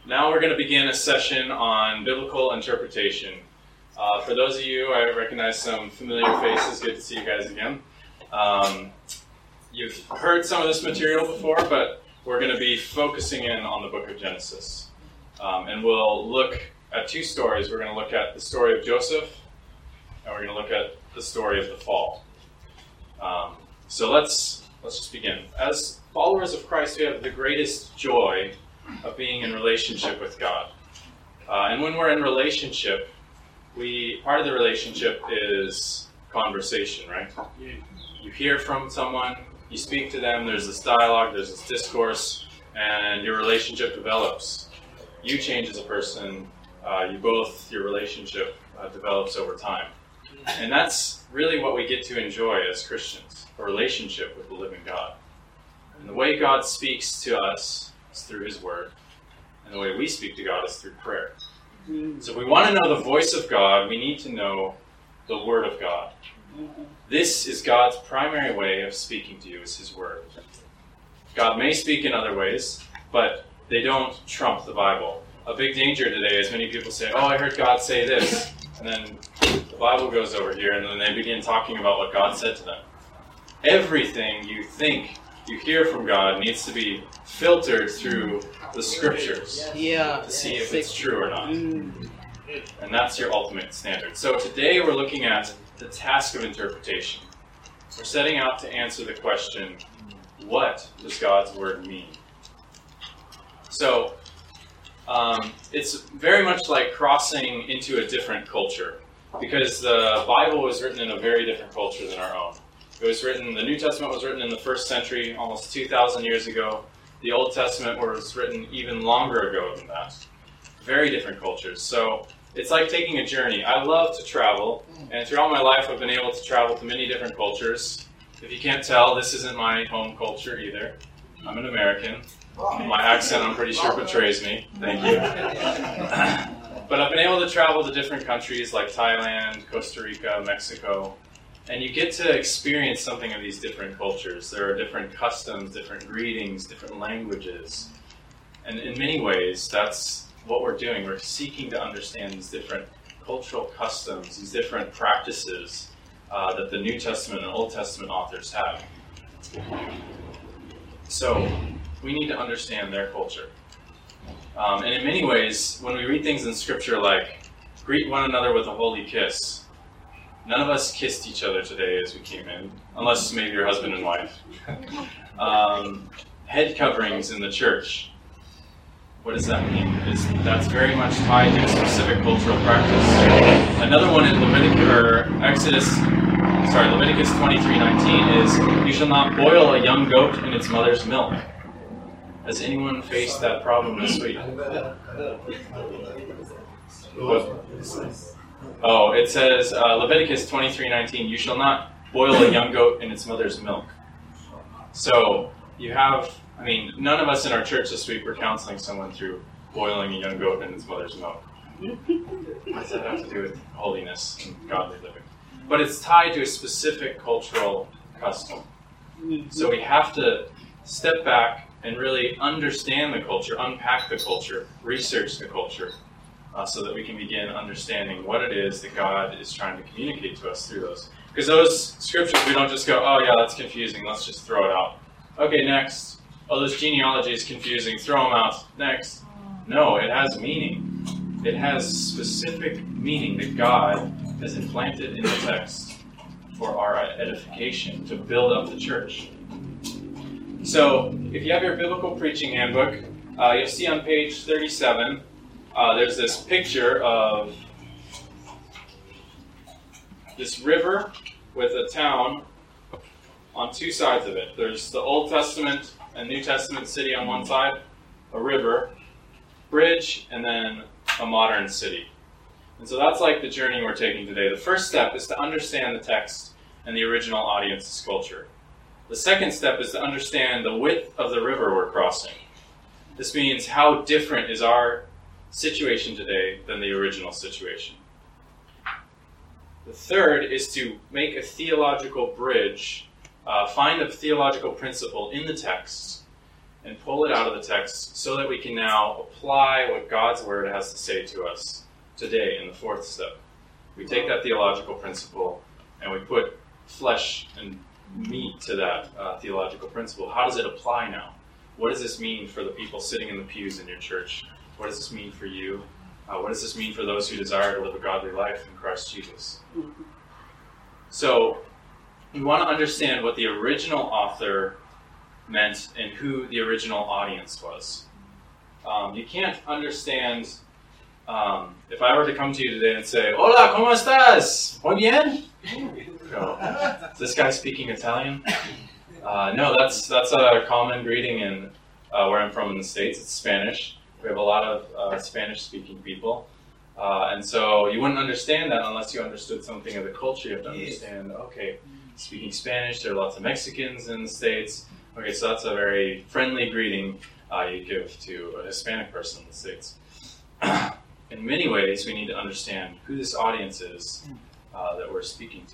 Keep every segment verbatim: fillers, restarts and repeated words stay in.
Now we're going to begin a session on biblical interpretation. Uh, for those of you, I recognize some familiar faces. Good to see you guys again. Um, you've heard some of this material before, but we're going to be focusing in on the book of Genesis. Um, and we'll look at two stories. We're going to look at the story of Joseph, and we're going to look at the story of the fall. Um, so let's let's just begin. As followers of Christ, we have the greatest joy of being in relationship with God. Uh, and when we're in relationship, we part of the relationship is conversation, right? You, you hear from someone, you speak to them, there's this dialogue, there's this discourse, and your relationship develops. You change as a person, uh, you both, your relationship uh, develops over time. And that's really what we get to enjoy as Christians, a relationship with the living God. And the way God speaks to us is through His Word, and the way we speak to God is through prayer. So if we want to know the voice of God, we need to know the Word of God. This is God's primary way of speaking to you, is His Word. God may speak in other ways, but they don't trump the Bible. A big danger today is many people say, oh, I heard God say this, and then the Bible goes over here, and then they begin talking about what God said to them. Everything you think you hear from God needs to be filtered through the Scriptures yeah. to see if it's true or not. And that's your ultimate standard. So today we're looking at the task of interpretation. We're setting out to answer the question, what does God's Word mean? So um, it's very much like crossing into a different culture, because the Bible was written in a very different culture than our own. It was written, the New Testament was written in the first century, almost two thousand years ago. The Old Testament was written even longer ago than that. Very different cultures. So it's like taking a journey. I love to travel, and throughout my life I've been able to travel to many different cultures. If you can't tell, this isn't my home culture either. I'm an American. My accent, I'm pretty sure, betrays me. Thank you. But I've been able to travel to different countries like Thailand, Costa Rica, Mexico. And you get to experience something of these different cultures. There are different customs, different greetings, different languages. And in many ways, that's what we're doing. We're seeking to understand these different cultural customs, these different practices uh, that the New Testament and Old Testament authors have. So we need to understand their culture. Um, and in many ways, when we read things in Scripture like, greet one another with a holy kiss, none of us kissed each other today as we came in, unless maybe your husband and wife. um, head coverings in the church. What does that mean? Is that's very much tied to a specific cultural practice. Another one in Leviticus or Exodus, sorry, Leviticus twenty-three nineteen is, you shall not boil a young goat in its mother's milk. Has anyone faced that problem this week? What? Oh, it says, uh, Leviticus twenty-three nineteen, you shall not boil a young goat in its mother's milk. So, you have, I mean, none of us in our church this week were counseling someone through boiling a young goat in its mother's milk. What does that have to do with holiness and godly living? But it's tied to a specific cultural custom. So we have to step back and really understand the culture, unpack the culture, research the culture, Uh, so that we can begin understanding what it is that God is trying to communicate to us through those. Because those scriptures, we don't just go, oh yeah, that's confusing, let's just throw it out. Okay, next. Oh, this genealogy is confusing, throw them out. Next. No, it has meaning. It has specific meaning that God has implanted in the text for our edification, to build up the church. So, if you have your biblical preaching handbook, uh, you'll see on page thirty-seven, Uh, there's this picture of this river with a town on two sides of it. There's the Old Testament and New Testament city on one side, a river, bridge, and then a modern city. And so that's like the journey we're taking today. The first step is to understand the text and the original audience's culture. The second step is to understand the width of the river we're crossing. This means how different is our situation today than the original situation. The third is to make a theological bridge, uh, find a theological principle in the text, and pull it out of the text so that we can now apply what God's Word has to say to us today in the fourth step. We take that theological principle and we put flesh and meat to that uh, theological principle. How does it apply now? What does this mean for the people sitting in the pews in your church? What does this mean for you? Uh, what does this mean for those who desire to live a godly life in Christ Jesus? So, we want to understand what the original author meant and who the original audience was. Um, you can't understand, um, if I were to come to you today and say, Hola, ¿cómo estás? Muy bien? Go, is this guy speaking Italian? Uh, no, that's that's a common greeting in uh, where I'm from in the States. It's Spanish. We have a lot of uh, Spanish-speaking people. Uh, and so you wouldn't understand that unless you understood something of the culture. You have to understand, okay, speaking Spanish, there are lots of Mexicans in the States. Okay, so that's a very friendly greeting uh, you give to a Hispanic person in the States. In many ways, we need to understand who this audience is uh, that we're speaking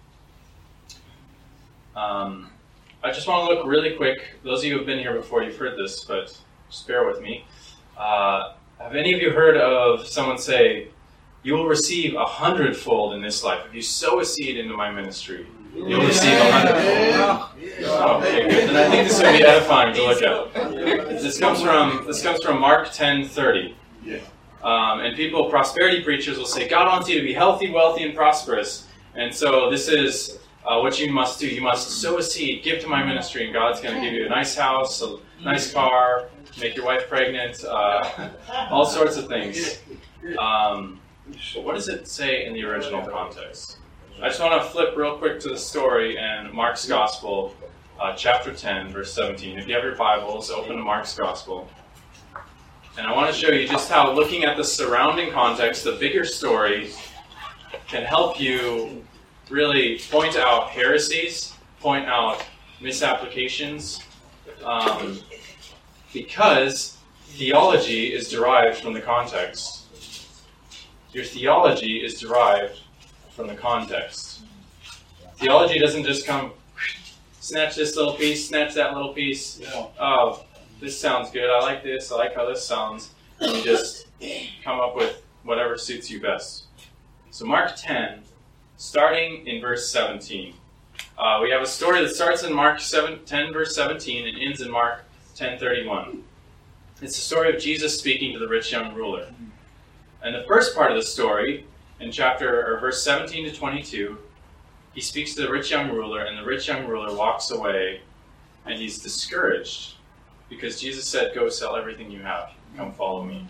to. Um, I just want to look really quick. Those of you who have been here before, you've heard this, but just bear with me. Uh, have any of you heard of someone say, you will receive a hundredfold in this life? If you sow a seed into my ministry, you'll receive a hundredfold. Oh, okay, good. And I think this would be edifying to look at. This comes from this comes from Mark ten thirty. Um, and people, prosperity preachers, will say, God wants you to be healthy, wealthy, and prosperous. And so this is uh, what you must do. You must sow a seed, give to my ministry, and God's going to give you a nice house, a nice car, make your wife pregnant, uh, all sorts of things. Um, but what does it say in the original context? I just want to flip real quick to the story in Mark's Gospel, uh, chapter ten, verse seventeen. If you have your Bibles, open to Mark's Gospel. And I want to show you just how looking at the surrounding context, the bigger story, can help you really point out heresies, point out misapplications, um, because theology is derived from the context. Your theology is derived from the context. Theology doesn't just come, snatch this little piece, snatch that little piece. Oh, this sounds good. I like this. I like how this sounds. And you just come up with whatever suits you best. So Mark ten, starting in verse seventeen. Uh, we have a story that starts in Mark ten, verse seventeen, and ends in Mark ten thirty-one. It's the story of Jesus speaking to the rich young ruler. And the first part of the story, in chapter or verse seventeen to twenty-two, he speaks to the rich young ruler, and the rich young ruler walks away, and he's discouraged because Jesus said, "Go sell everything you have, come follow me."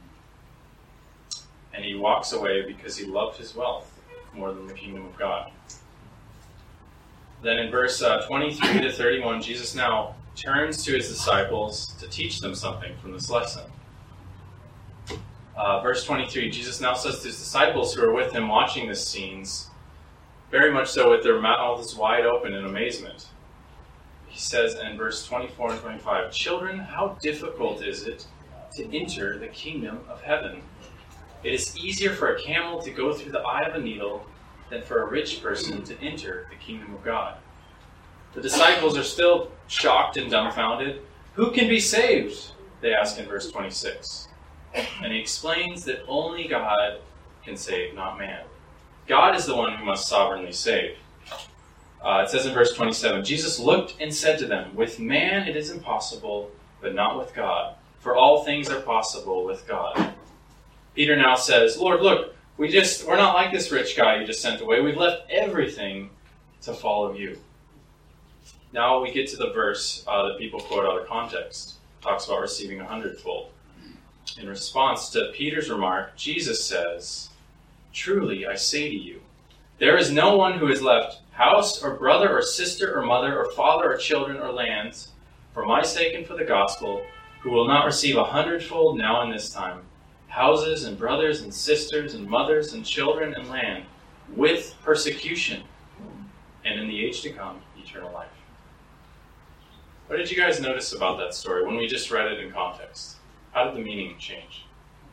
And he walks away because he loved his wealth more than the kingdom of God. Then in verse uh, twenty-three to thirty-one, Jesus now turns to his disciples to teach them something from this lesson. Uh, verse twenty-three, Jesus now says to his disciples who are with him watching these scenes, very much so with their mouths wide open in amazement. He says in verse twenty-four and twenty-five, "Children, how difficult is it to enter the kingdom of heaven? It is easier for a camel to go through the eye of a needle than for a rich person to enter the kingdom of God." The disciples are still shocked and dumbfounded. "Who can be saved?" they ask in verse twenty-six. And he explains that only God can save, not man. God is the one who must sovereignly save. Uh, it says in verse twenty-seven, Jesus looked and said to them, "With man it is impossible, but not with God. For all things are possible with God." Peter now says, "Lord, look, we just, we're not like this rich guy you just sent away. We've left everything to follow you." Now we get to the verse uh, that people quote out of context. It talks about receiving a hundredfold. In response to Peter's remark, Jesus says, "Truly I say to you, there is no one who has left house or brother or sister or mother or father or children or lands for my sake and for the gospel, who will not receive a hundredfold now in this time, houses and brothers and sisters and mothers and children and land, with persecution, and in the age to come, eternal life." What did you guys notice about that story when we just read it in context? How did the meaning change?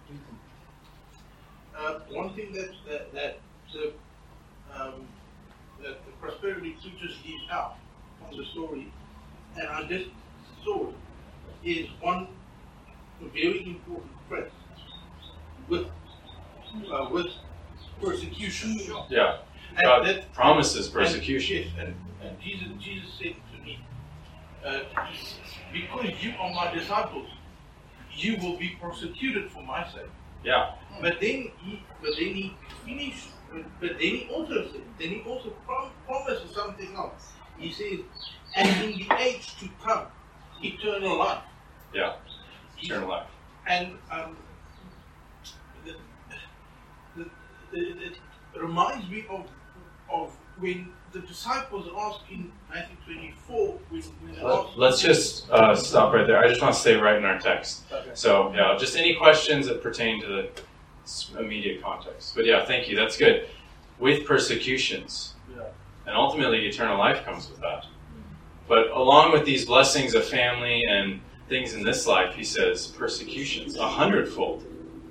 Uh, one thing that that, that the um, that the prosperity teachers leave out from the story, and I just saw it, is one very important phrase with uh, with persecution. Yeah. And God that- promises persecution. And, yes, and, and Jesus, Jesus said to me, uh, because you are my disciples, you will be persecuted for my sake. Yeah. But then he, but then he finished. But, but then he also said, then he also prom- promises something else. He says, and in the age to come, eternal life. Yeah. Eternal life. And um, the, the, the, it reminds me of of when the disciples asked in Matthew twenty-four, when, when they asked, Let's just uh, stop right there. I just want to stay right in our text. Okay. So, yeah, just any questions that pertain to the s- immediate context. But yeah, thank you. That's good. With persecutions, Yeah. and ultimately eternal life comes with that. But along with these blessings of family and things in this life, he says persecutions, a hundredfold.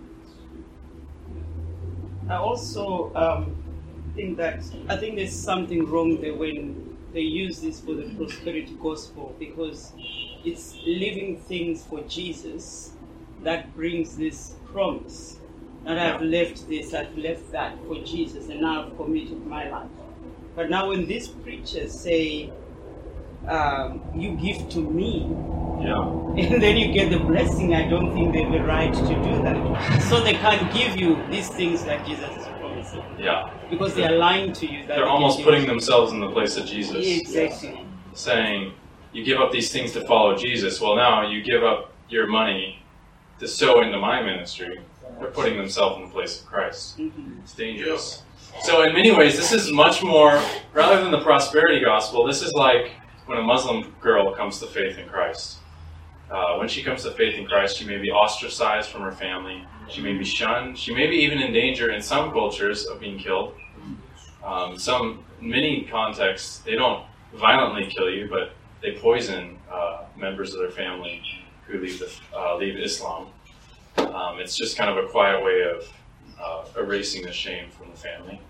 I also um, think that I think there's something wrong there when they use this for the prosperity gospel, because it's living things for Jesus that brings this promise. That I've left this, I've left that for Jesus, and now I've committed my life. But now when these preachers say, um, you give to me, Yeah. and then you get the blessing, I don't think they have the right to do that. So they can't give you these things that Jesus is promising, Yeah. because they are lying to you. That They're they almost can putting give themselves in the place of Jesus. you. Exactly. Saying, you give up these things to follow Jesus. Well, now you give up your money to sow into my ministry. They're putting themselves in the place of Christ. Mm-hmm. It's dangerous. So in many ways, this is much more, rather than the prosperity gospel, this is like when a Muslim girl comes to faith in Christ. Uh, when she comes to faith in Christ, she may be ostracized from her family. She may be shunned. She may be even in danger in some cultures of being killed. Um, some, in many contexts, they don't violently kill you, but they poison uh, members of their family who leave, the, uh, leave Islam. Um, it's just kind of a quiet way of uh, erasing the shame from the family.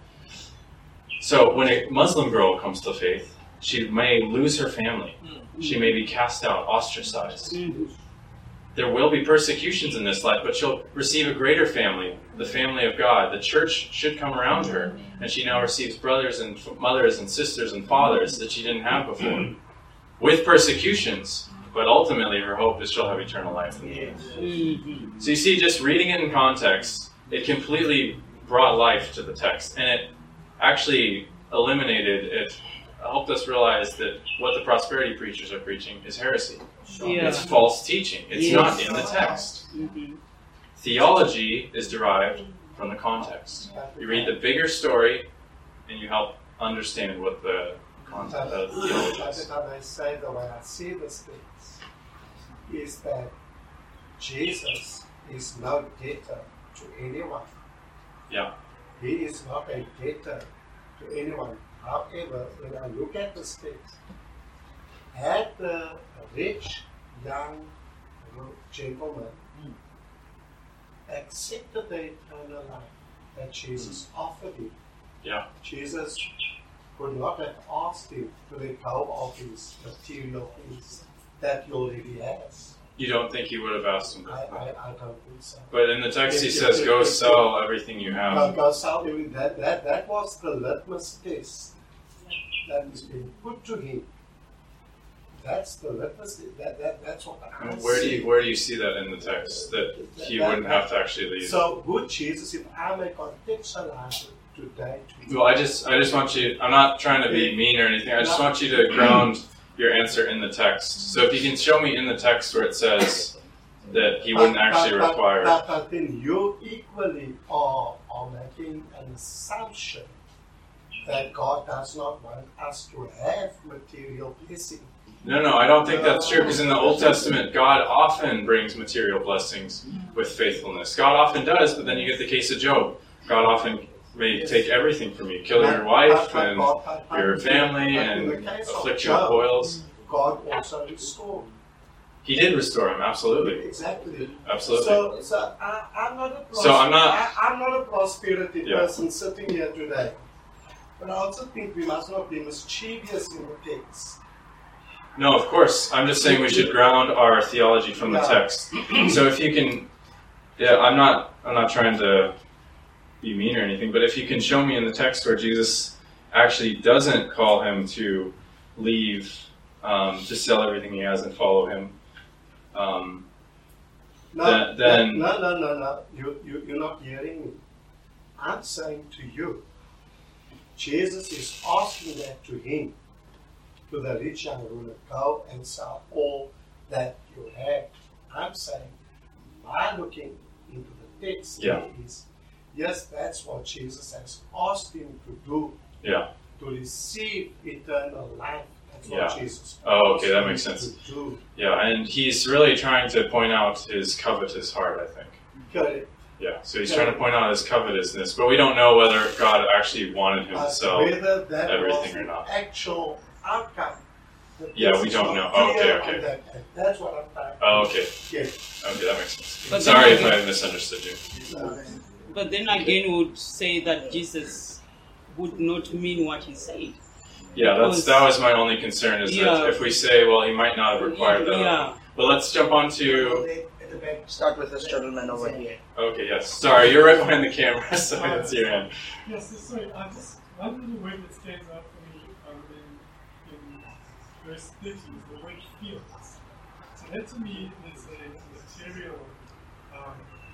So when a Muslim girl comes to faith, she may lose her family. She may be cast out, ostracized. Mm-hmm. There will be persecutions in this life, but she'll receive a greater family, the family of God. The church should come around her, and she now receives brothers and f- mothers and sisters and fathers that she didn't have before, with persecutions. But ultimately, her hope is she'll have eternal life in the end. Mm-hmm. So you see, just reading it in context, it completely brought life to the text, and it actually eliminated, it helped us realize that what the prosperity preachers are preaching is heresy. Yeah. It's false teaching. It's Yes. not in the text. Mm-hmm. Theology is derived from the context. You read the bigger story, and you help understand what the content of the theology Every is. time I say the way I see these things is that Jesus is no debtor to anyone. Yeah. He is not a debtor to anyone. However, when I look at this text, had the rich young gentleman accepted the eternal life that Jesus offered him, Yeah. Jesus would not have asked him to let go of his material things that he already has. You don't think he would have asked him I, I, that? I don't think so. But in the text, he Yes, says, yes, "Go yes, sell everything you Go, have." go sell him. That, that, that was the litmus test that is being put to him. That's the litmus test. That, that, that's what I And Where do see. you where do you see that in the text that he wouldn't have to actually leave? So, would Jesus, if I may contextualize it today, to Well, I just I just want you. I'm not trying to be mean or anything. I just want you to ground your answer in the text. So if you can show me in the text where it says that he wouldn't But- actually but, require. But, but then you equally are, are making an assumption that God does not want us to have material blessing. No, no, I don't think that's true, because in the Old Testament, God often brings material blessings with faithfulness. God often does, but then you get the case of Job. God often may take everything from you, kill your wife But- and but- but- but- your family but in the and case of afflict you with Job, boils. God also restored. He did restore him, absolutely. Exactly. Absolutely. So, so I, I'm not a pros- So I'm not- I, I'm not a prosperity Yeah. person sitting here today. But I also think we must not be mischievous in the text. No, of course. I'm just saying we should ground our theology from the Yeah. text. So if you can, yeah, I'm not, I'm not trying to be mean or anything, but if you can show me in the text where Jesus actually doesn't call him to leave, um, to sell everything he has and follow him, um, No, Then- then- no, no, no, no. You, you, you're not hearing me. I'm saying to you, Jesus is asking that to him, to the rich young ruler, go and sell all that you have. I'm saying, my looking into the text Yeah. is, yes, that's what Jesus has asked him to do, yeah. to receive eternal life. That's Yeah. what Jesus Oh, asked okay, that him makes sense. to do. Yeah, and he's really trying to point out his covetous heart, I think. Correct. Yeah, so he's trying to point out his covetousness, but we don't know whether God actually wanted him to But sell. whether that everything was or the not. actual outcome. the Yeah, text we is don't not know. Oh, okay, clear okay. on that. That's what I'm trying to Oh, okay. get. Okay, that makes sense. But Sorry then if again- I misunderstood you. Uh, But then again, would say that Jesus would not mean what he said. Yeah, that's Because- that was my only concern is Yeah. that if we say, well, he might not have required that. Yeah. But let's jump on to. at the back. Start with this gentleman over here. Okay, yes. Sorry, you're right behind the camera, so it's your hand. Yes, so sorry, I just, one little word that stands out for me um, in, in verse thirty is the word fields. So that to me is a material um,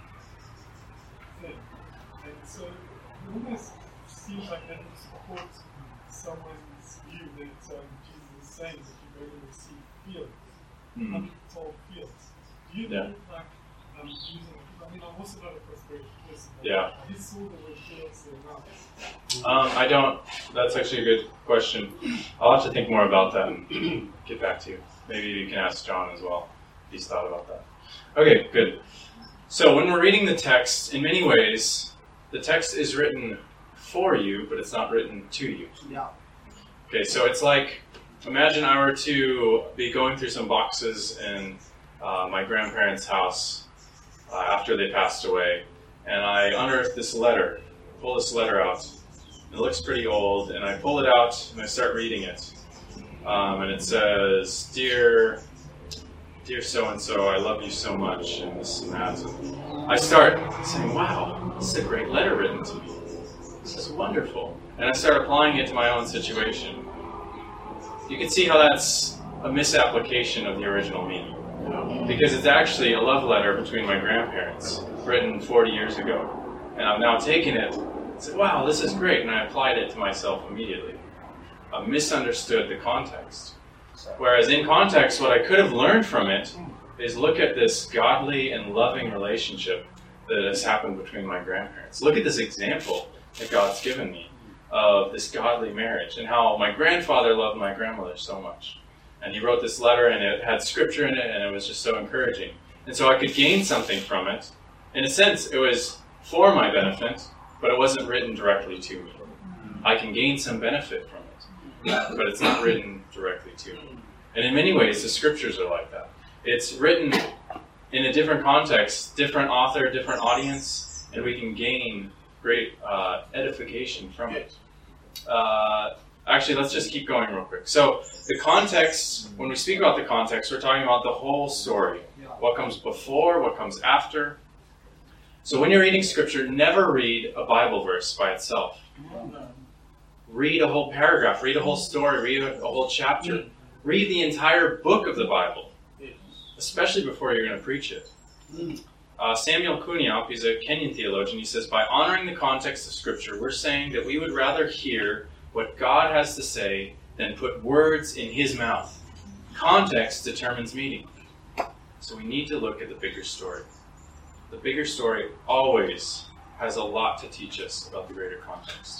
thing. And so it almost seems like that would support someone's view that um, Jesus is saying that you're going to receive fields, Hmm. untold fields. Do you Yeah. think like um, using, I mean, I'm also not a prosperity person, but Yeah. I just saw the word fields there now. Um, I don't. That's actually a good question. I'll have to think more about that and get back to you. Maybe you can ask John as well if he's thought about that. Okay, good. So when we're reading the text, in many ways, the text is written for you, but it's not written to you. Yeah. Okay, so it's like, imagine I were to be going through some boxes in uh, my grandparents' house uh, after they passed away, and I unearth this letter, pull this letter out. It looks pretty old, and I pull it out and I start reading it. Um, and it says, Dear, dear so-and-so, I love you so much, and this and that. And I start saying, wow, this is a great letter written to me. This is wonderful. And I start applying it to my own situation. You can see how that's a misapplication of the original meaning. Because it's actually a love letter between my grandparents, written forty years ago. And I've now taken it and said, wow, this is great, and I applied it to myself immediately. I misunderstood the context. Whereas in context, what I could have learned from it is look at this godly and loving relationship that has happened between my grandparents. Look at this example that God's given me of this godly marriage and how my grandfather loved my grandmother so much. And he wrote this letter and it had scripture in it and it was just so encouraging. And so I could gain something from it. In a sense, it was for my benefit, but it wasn't written directly to me. I can gain some benefit from it, but it's not written directly to me. And in many ways, the scriptures are like that. It's written in a different context, different author, different audience, and we can gain great uh, edification from it. Uh, actually, let's just keep going real quick. So the context, when we speak about the context, we're talking about the whole story. What comes before, what comes after. So when you're reading scripture, never read a Bible verse by itself. Read a whole paragraph, read a whole story, read a, a whole chapter. Read the entire book of the Bible, especially before you're going to preach it. Uh, Samuel Kuniaup, he's a Kenyan theologian, he says, by honoring the context of Scripture, we're saying that we would rather hear what God has to say than put words in his mouth. Context determines meaning. So we need to look at the bigger story. The bigger story always has a lot to teach us about the greater context.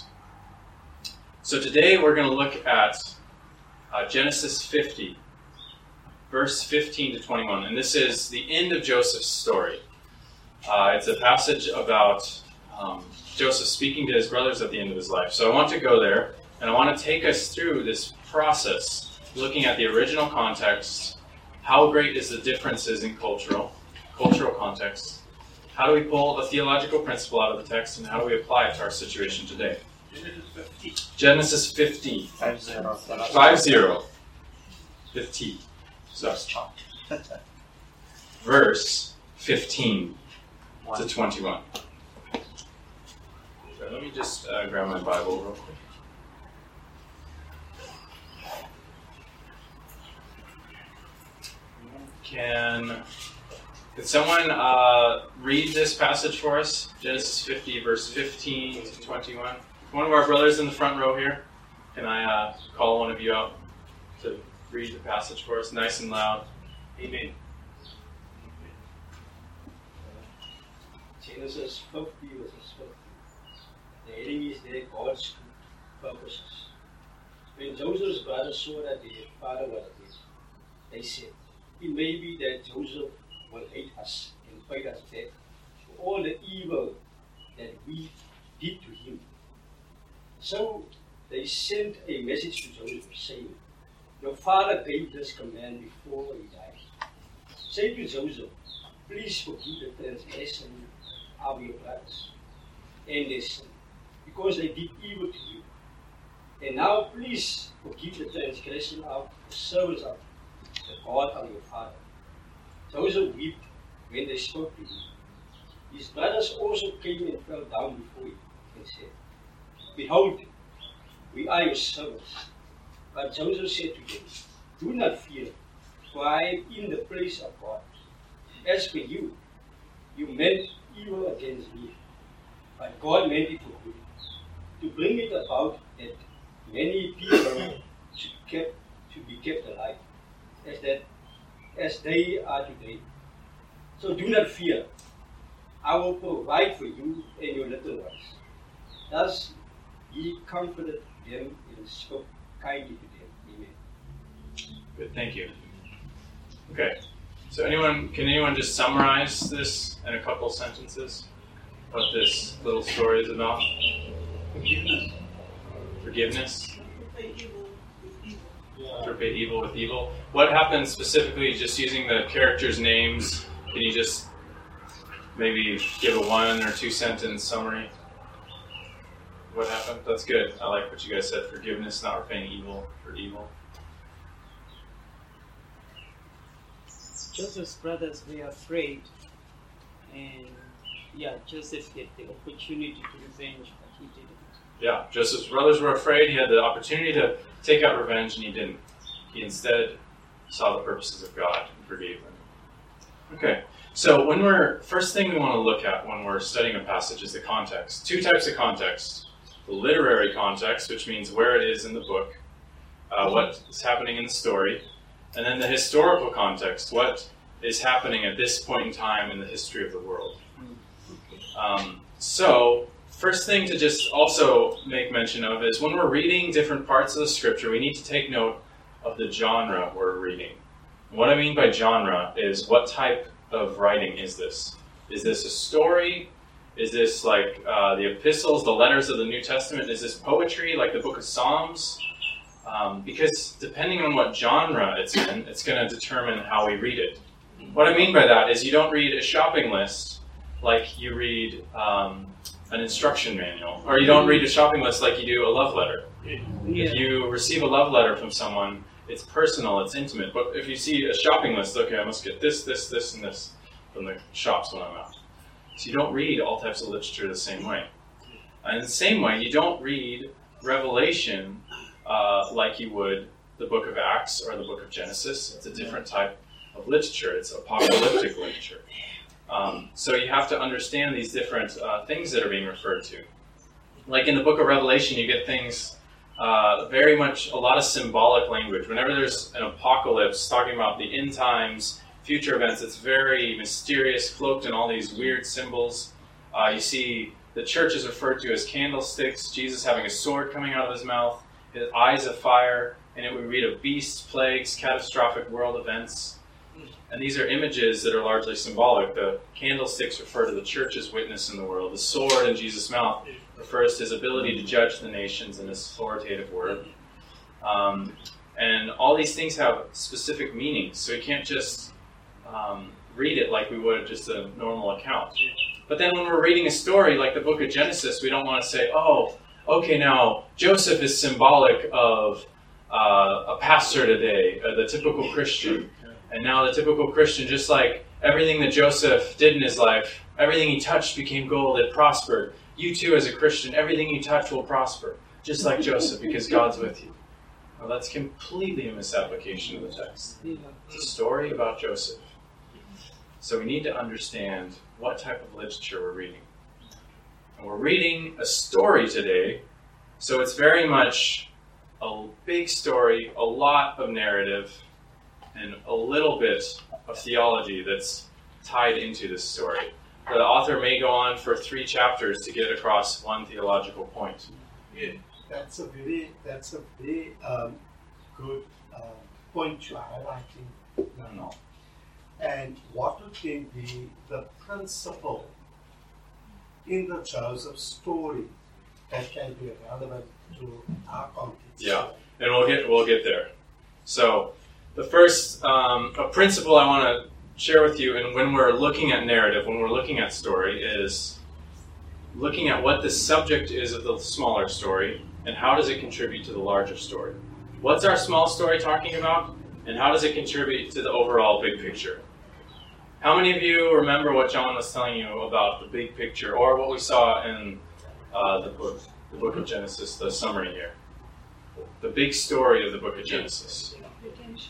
So today we're going to look at uh, Genesis fifty, verse fifteen to twenty-one. And this is the end of Joseph's story. Uh, it's a passage about um, Joseph speaking to his brothers at the end of his life. So I want to go there, and I want to take us through this process, looking at the original context, how great is the differences in cultural, cultural context, how do we pull a theological principle out of the text, and how do we apply it to our situation today. Genesis fifty. Genesis fifty. Five zero. Five zero. fifteen. So, verse fifteen to twenty-one. So let me just uh, grab my Bible real quick. Can, can someone uh, read this passage for us? Genesis fifty, verse fifteen to twenty-one. One of our brothers in the front row here. Can I uh, call one of you out to read the passage for us, nice and loud? Amen. Genesis fifty, verses fifty. The heading is there, God's purposes. When Joseph's brothers saw that their father was dead, they said, "It may be that Joseph will hate us and pay us back for all the evil that we did to him." So they sent a message to Joseph saying, "Your father gave this command before he died. Say to Joseph, please forgive the transgression of your brothers and their sin, because they did evil to you. And now please forgive the transgression of the servants of the God of your father." Joseph wept when they spoke to him. His brothers also came and fell down before him and said, "Behold, we are your servants." But Joseph said to them, "Do not fear, for I am in the place of God. As for you, you meant evil against me, but God meant it for good, to bring it about that many people should, kept, should be kept alive, as that as they are today. So do not fear. I will provide for you and your little ones." Thus he comforted them and spoke kindly to them. Amen. Good, thank you. Okay, so anyone, can anyone just summarize this in a couple sentences? What this little story is about? Forgiveness. Forgiveness. Repay evil with evil. To repay evil with evil. What happens specifically, just using the characters' names? Can you just maybe give a one or two sentence summary? What happened? That's good. I like what you guys said. Forgiveness, not repaying evil for evil. Joseph's brothers were afraid, and yeah, Joseph had the opportunity to revenge, but he didn't. Yeah, Joseph's brothers were afraid. He had the opportunity to take out revenge, and he didn't. He instead saw the purposes of God and forgave them. Okay, so when we're, first thing we want to look at when we're studying a passage is the context. Two types of context. The literary context, which means where it is in the book, uh, what is happening in the story, and then the historical context, what is happening at this point in time in the history of the world. Um, so, first thing to just also make mention of is when we're reading different parts of the scripture, we need to take note of the genre we're reading. And what I mean by genre is what type of writing is this? Is this a story? Is this like uh, the epistles, the letters of the New Testament? Is this poetry, like the book of Psalms? Um, because depending on what genre it's in, it's going to determine how we read it. What I mean by that is you don't read a shopping list like you read um, an instruction manual. Or you don't read a shopping list like you do a love letter. Yeah. If you receive a love letter from someone, it's personal, it's intimate. But if you see a shopping list, okay, I must get this, this, this, and this from the shops when I'm out. So you don't read all types of literature the same way. And in the same way, you don't read Revelation uh, like you would the book of Acts or the book of Genesis. It's a different type of literature. It's apocalyptic literature. Um, so you have to understand these different uh, things that are being referred to. Like in the book of Revelation, you get things, uh, very much a lot of symbolic language. Whenever there's an apocalypse talking about the end times, future events, it's very mysterious, cloaked in all these weird symbols. Uh, you see the church is referred to as candlesticks, Jesus having a sword coming out of his mouth, his eyes of fire, and it would read of beasts, plagues, catastrophic world events. And these are images that are largely symbolic. The candlesticks refer to the church's witness in the world. The sword in Jesus' mouth refers to his ability to judge the nations in his authoritative word. Um, and all these things have specific meanings, so you can't just um, read it like we would just a normal account. But then when we're reading a story like the book of Genesis, we don't want to say, oh, okay, now Joseph is symbolic of uh, a pastor today, uh, the typical Christian. And now the typical Christian, just like everything that Joseph did in his life, everything he touched became gold, it prospered. You too, as a Christian, everything you touch will prosper, just like Joseph, because God's with you. Well, that's completely a misapplication of the text. It's a story about Joseph. So we need to understand what type of literature we're reading. And we're reading a story today, so it's very much a big story, a lot of narrative, and a little bit of theology that's tied into this story. The author may go on for three chapters to get across one theological point. Yeah. That's a very, that's a very um, good uh, point you're highlighting now. And what would then be the principle in the Joseph story that can be relevant to our context? Yeah, and we'll get we'll get there. So the first um, a principle I want to share with you, and when we're looking at narrative, when we're looking at story, is looking at what the subject is of the smaller story and how does it contribute to the larger story. What's our small story talking about, and how does it contribute to the overall big picture? How many of you remember what John was telling you about the big picture, or what we saw in uh, the book, the book of Genesis, the summary here? The big story of the book of Genesis. Redemption.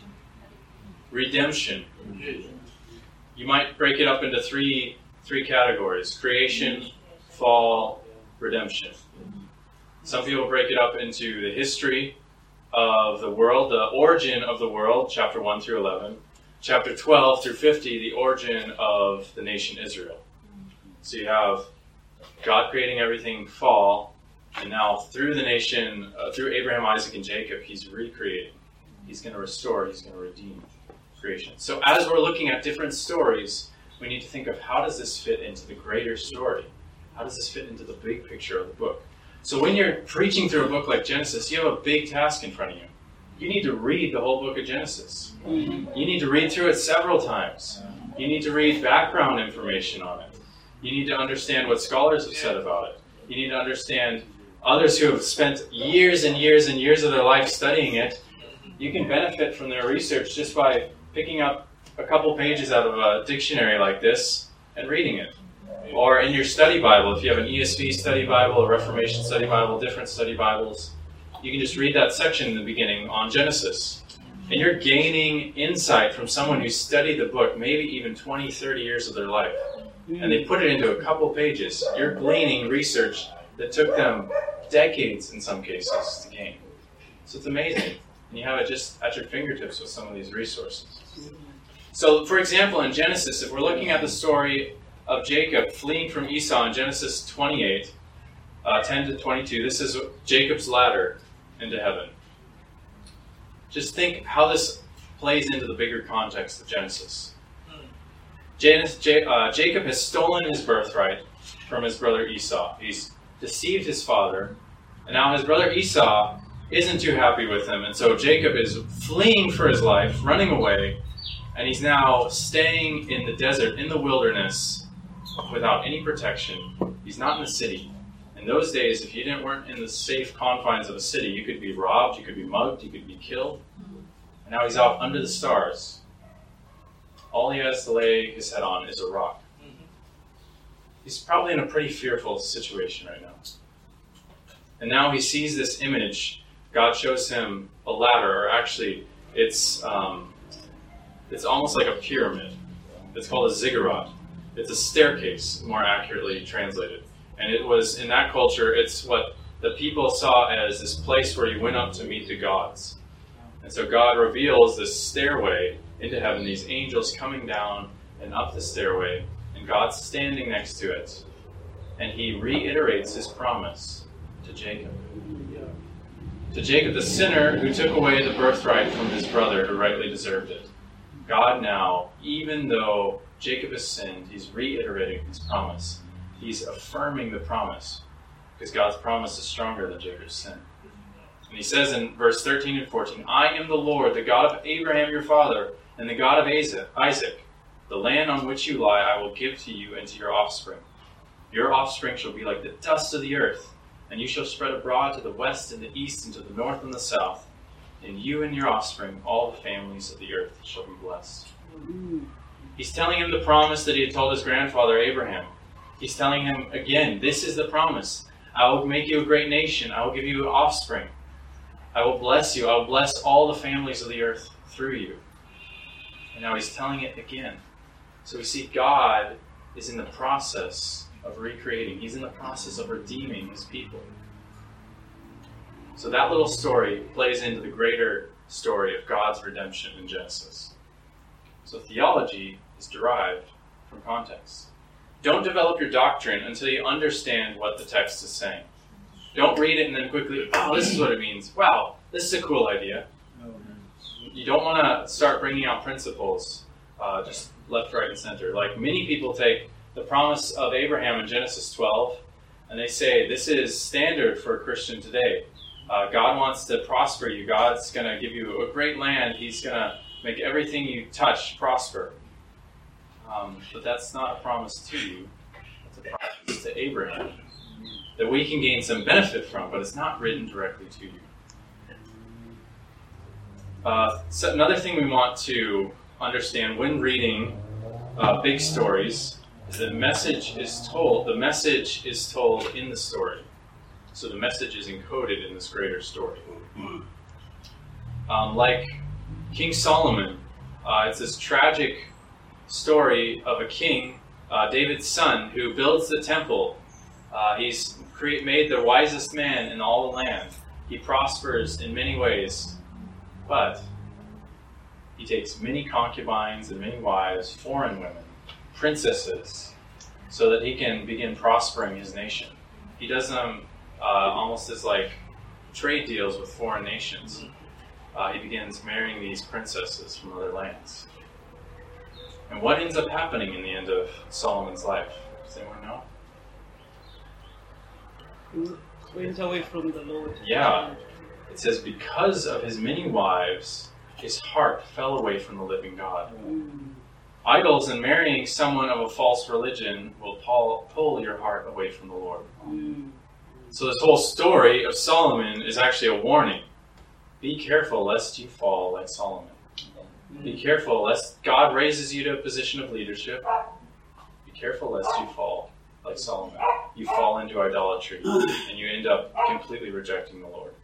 Redemption. Yes. You might break it up into three three categories: creation, fall, redemption. Some people break it up into the history of the world, the origin of the world, chapter one through eleven. Chapter twelve through fifty, the origin of the nation Israel. So you have God creating everything, fall, and now through the nation, uh, through Abraham, Isaac, and Jacob, he's recreating. He's going to restore, he's going to redeem creation. So as we're looking at different stories, we need to think of how does this fit into the greater story? How does this fit into the big picture of the book? So when you're preaching through a book like Genesis, you have a big task in front of you. You need to read the whole book of Genesis. You need to read through it several times. You need to read background information on it. You need to understand what scholars have said about it. You need to understand others who have spent years and years and years of their life studying it. You can benefit from their research just by picking up a couple pages out of a dictionary like this and reading it. Or in your study Bible, if you have an E S V study Bible, a Reformation study Bible, different study Bibles, you can just read that section in the beginning on Genesis. And you're gaining insight from someone who studied the book maybe even twenty, thirty years of their life. And they put it into a couple pages. You're gleaning research that took them decades in some cases to gain. So it's amazing. And you have it just at your fingertips with some of these resources. So, for example, in Genesis, if we're looking at the story of Jacob fleeing from Esau in Genesis twenty-eight, uh, ten to twenty-two, this is Jacob's ladder into heaven. Just think how this plays into the bigger context of Genesis. Janus, J, uh, Jacob has stolen his birthright from his brother Esau. He's deceived his father, and now his brother Esau isn't too happy with him, and so Jacob is fleeing for his life, running away, and he's now staying in the desert, in the wilderness, without any protection. He's not in the city. In those days, if you didn't weren't in the safe confines of a city, you could be robbed, you could be mugged, you could be killed. And now he's out under the stars. All he has to lay his head on is a rock. He's probably in a pretty fearful situation right now. And now he sees this image. God shows him a ladder, or actually, it's um, it's almost like a pyramid. It's called a ziggurat. It's a staircase, more accurately translated. And it was, in that culture, it's what the people saw as this place where you went up to meet the gods. And so God reveals this stairway into heaven, these angels coming down and up the stairway, and God's standing next to it. And he reiterates his promise to Jacob. To Jacob, the sinner who took away the birthright from his brother who rightly deserved it. God now, even though Jacob has sinned, he's reiterating his promise. He's affirming the promise, because God's promise is stronger than Jacob's sin. And he says in verse thirteen and fourteen, I am the Lord, the God of Abraham your father, and the God of Isaac. The land on which you lie I will give to you and to your offspring. Your offspring shall be like the dust of the earth, and you shall spread abroad to the west and the east and to the north and the south. in you and your offspring, all the families of the earth shall be blessed. He's telling him the promise that he had told his grandfather Abraham. He's telling him again, this is the promise. I will make you a great nation. I will give you offspring. I will bless you. I will bless all the families of the earth through you. And now he's telling it again. So we see God is in the process of recreating. He's in the process of redeeming his people. So that little story plays into the greater story of God's redemption in Genesis. So theology is derived from context. Don't develop your doctrine until you understand what the text is saying. Don't read it and then quickly, oh, this is what it means. Wow, this is a cool idea. You don't want to start bringing out principles uh, just left, right, and center. Like many people take the promise of Abraham in Genesis twelve, and they say, this is standard for a Christian today. Uh, God wants to prosper you. God's going to give you a great land. He's going to make everything you touch prosper. Um, but that's not a promise to you. It's a promise to Abraham that we can gain some benefit from, but it's not written directly to you. Uh, so another thing we want to understand when reading uh, big stories is that message is told. The message is told in the story. So the message is encoded in this greater story. Um, like King Solomon, uh, it's this tragic story of a king, uh, David's son, who builds the temple. Uh, he's cre- made the wisest man in all the land. He prospers in many ways, but he takes many concubines and many wives, foreign women, princesses, so that he can begin prospering his nation. He does them uh, almost as like trade deals with foreign nations. Uh, he begins marrying these princesses from other lands. And what ends up happening in the end of Solomon's life? Does anyone know? He went away from the Lord. Yeah. It says, because of his many wives, his heart fell away from the living God. Mm. Idols and marrying someone of a false religion will pull, pull your heart away from the Lord. Mm. So this whole story of Solomon is actually a warning. Be careful lest you fall like Solomon. Be careful lest God raises you to a position of leadership. Be careful lest you fall like Solomon. You fall into idolatry and you end up completely rejecting the Lord.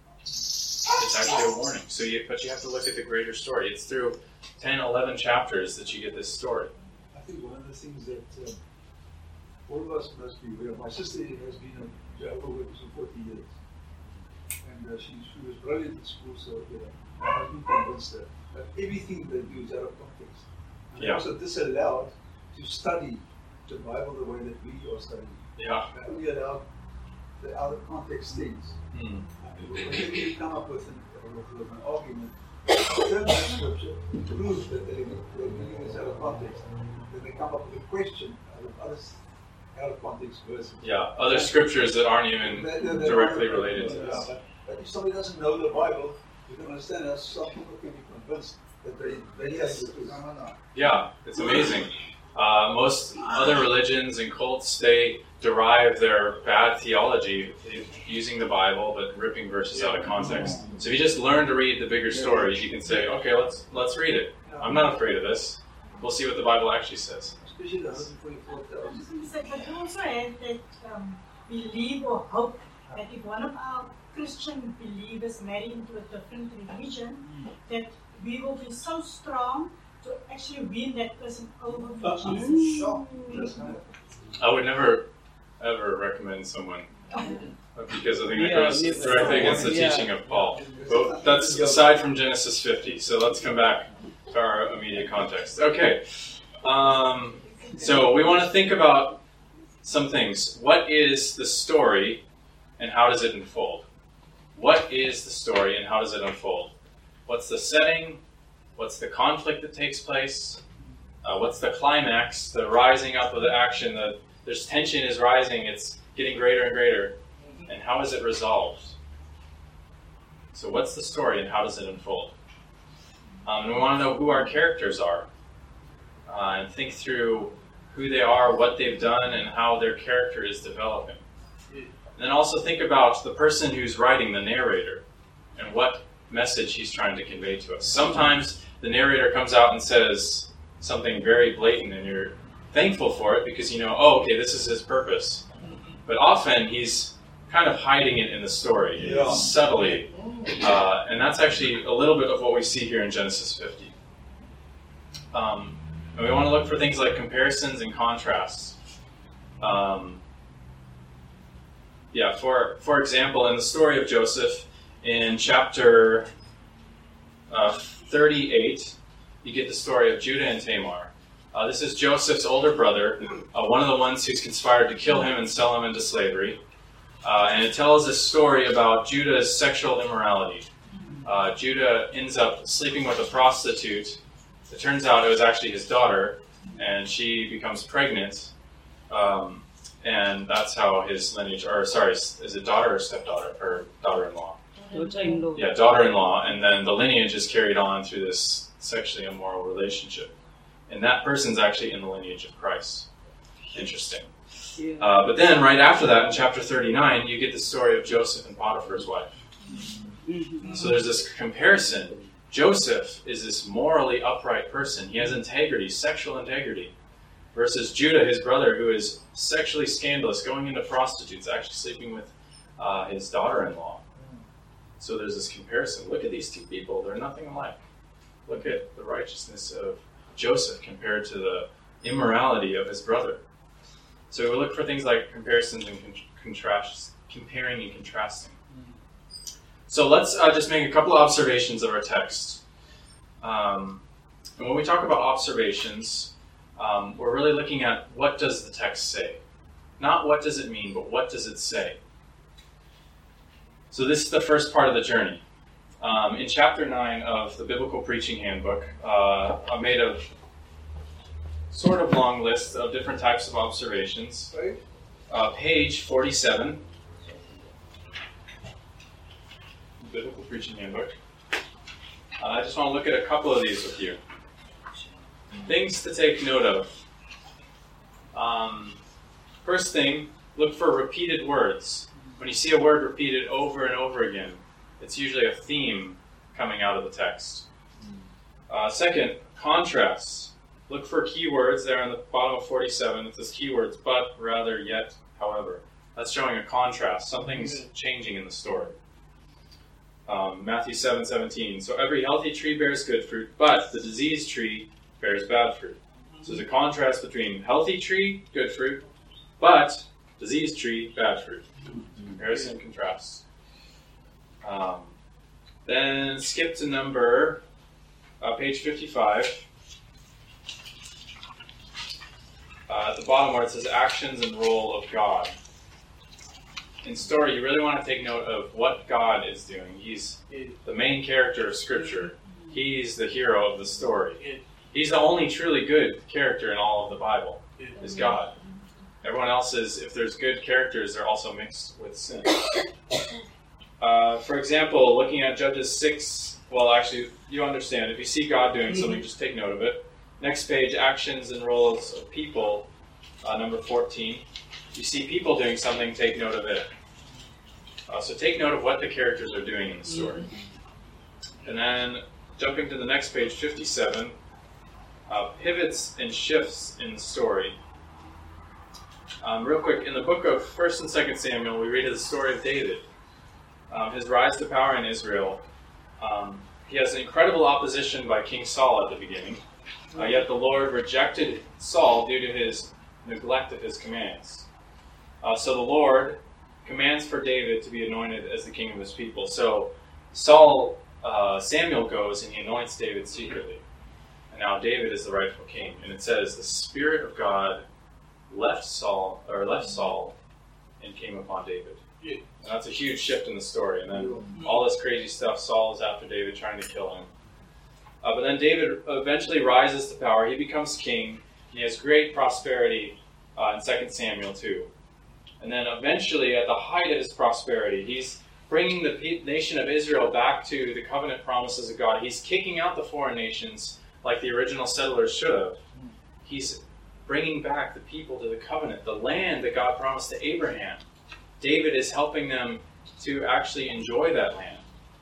It's actually a warning. So, you, but you have to look at the greater story. It's through ten, eleven chapters that you get this story. I think one of the things that um, all of us must be aware of. My sister has been a Jehovah's Witness for forty years, and uh, she, she was brilliant at school. So you know, my husband convinced her that everything they do is out of context. And Yeah. also disallowed to study the Bible the way that we are studying. Yeah. They only allowed the out of context things. Mm. When you come up with an, with, with an argument, turn that scripture, prove that they're they're getting this out of context. Then they come up with a question out of other out of context verses. Yeah, other scriptures that aren't even That- that- that- directly related to Yeah, this. But, but if somebody doesn't know the Bible, you can understand that some people can be convinced that they they have to do. Yeah, it's amazing. Uh, most other religions and cults, they derive their bad theology using the Bible, but ripping verses out of context. So if you just learn to read the bigger story, you can say, okay, let's let's read it. I'm not afraid of this. We'll see what the Bible actually says. Especially the one hundred forty-four thousand. So, but we also have that um, belief or hope that if one of our Christian believers marry into a different religion, that we will be so strong to actually win that person over for Jesus. Sure. That's right. I would never, ever recommend someone, because I think that Yeah, goes neither. directly against the Yeah. teaching of Paul. But that's aside from Genesis fifty, so let's come back to our immediate context. Okay, um, so we want to think about some things. What is the story, and how does it unfold? What is the story, and how does it unfold? What's the setting? What's the conflict that takes place? Uh, what's the climax, the rising up of the action? The, there's tension is rising, it's getting greater and greater. And how is it resolved? So what's the story and how does it unfold? Um, and we want to know who our characters are. Uh, and think through who they are, what they've done, and how their character is developing. And then also think about the person who's writing, the narrator, and what message he's trying to convey to us. Sometimes the narrator comes out and says something very blatant, and you're thankful for it because you know, oh, okay, this is his purpose. But often he's kind of hiding it in the story, Yeah. subtly. Uh, and that's actually a little bit of what we see here in Genesis fifty. Um, and we want to look for things like comparisons and contrasts. Um, yeah, for for example, in the story of Joseph, in chapter uh, thirty-eight, you get the story of Judah and Tamar. Uh, this is Joseph's older brother, uh, one of the ones who's conspired to kill him and sell him into slavery. Uh, and it tells a story about Judah's sexual immorality. Uh, Judah ends up sleeping with a prostitute. It turns out it was actually his daughter, and she becomes pregnant. Um, and that's how his lineage, or sorry, is it daughter or stepdaughter, or daughter-in-law? Daughter-in-law. Yeah, daughter-in-law, and then the lineage is carried on through this sexually immoral relationship. And that person's actually in the lineage of Christ. Interesting. Yeah. Uh, but then, right after that, in chapter thirty-nine, you get the story of Joseph and Potiphar's wife. Mhm. So there's this comparison. Joseph is this morally upright person. He has integrity, sexual integrity. Versus Judah, his brother, who is sexually scandalous, going into prostitutes, actually sleeping with uh, his daughter-in-law. So there's this comparison. Look at these two people. They're nothing alike. Look at the righteousness of Joseph compared to the immorality of his brother. So we look for things like comparisons and con- contrasts, comparing and contrasting. So let's uh, just make a couple of observations of our text. Um, and when we talk about observations, um, we're really looking at what does the text say. Not what does it mean, but what does it say. So this is the first part of the journey. Um, in chapter nine of the Biblical Preaching Handbook, uh, I made a sort of long list of different types of observations. Uh, page forty-seven, Biblical Preaching Handbook. Uh, I just want to look at a couple of these with you. Things to take note of. Um, first thing, look for repeated words. When you see a word repeated over and over again, it's usually a theme coming out of the text. Uh, second, contrasts. Look for keywords there on the bottom of forty-seven. It says keywords, but, rather, yet, however. That's showing a contrast. Something's changing in the story. Um, Matthew seven seventeen. So every healthy tree bears good fruit, but the diseased tree bears bad fruit. So there's a contrast between healthy tree, good fruit, but diseased tree, bad fruit. Comparison and contrast. Um, then skip to number, uh, page fifty-five. Uh, at the bottom where it says actions and role of God. In story, you really want to take note of what God is doing. He's the main character of Scripture. He's the hero of the story. He's the only truly good character in all of the Bible, is God. Everyone else is, if there's good characters, they're also mixed with sin. Uh, for example, looking at Judges six, well, actually, you understand. If you see God doing something, just take note of it. Next page, actions and roles of people, uh, number fourteen. You see people doing something, take note of it. Uh, so take note of what the characters are doing in the story. And then jumping to the next page, fifty-seven, uh, pivots and shifts in the story. Um, real quick, in the book of First and Second Samuel, we read of the story of David, um, his rise to power in Israel. Um, he has incredible opposition by King Saul at the beginning. Uh, yet the Lord rejected Saul due to his neglect of his commands. Uh, so the Lord commands for David to be anointed as the king of his people. So Saul, uh, Samuel goes and he anoints David secretly. And now David is the rightful king. And it says the Spirit of God left Saul, or left Saul, and came upon David. And that's a huge shift in the story. And then all this crazy stuff, Saul is after David, trying to kill him. Uh, but then David eventually rises to power. He becomes king. And he has great prosperity uh, in Second Samuel too. And then eventually, at the height of his prosperity, he's bringing the nation of Israel back to the covenant promises of God. He's kicking out the foreign nations like the original settlers should have. He's bringing back the people to the covenant, the land that God promised to Abraham. David is helping them to actually enjoy that land.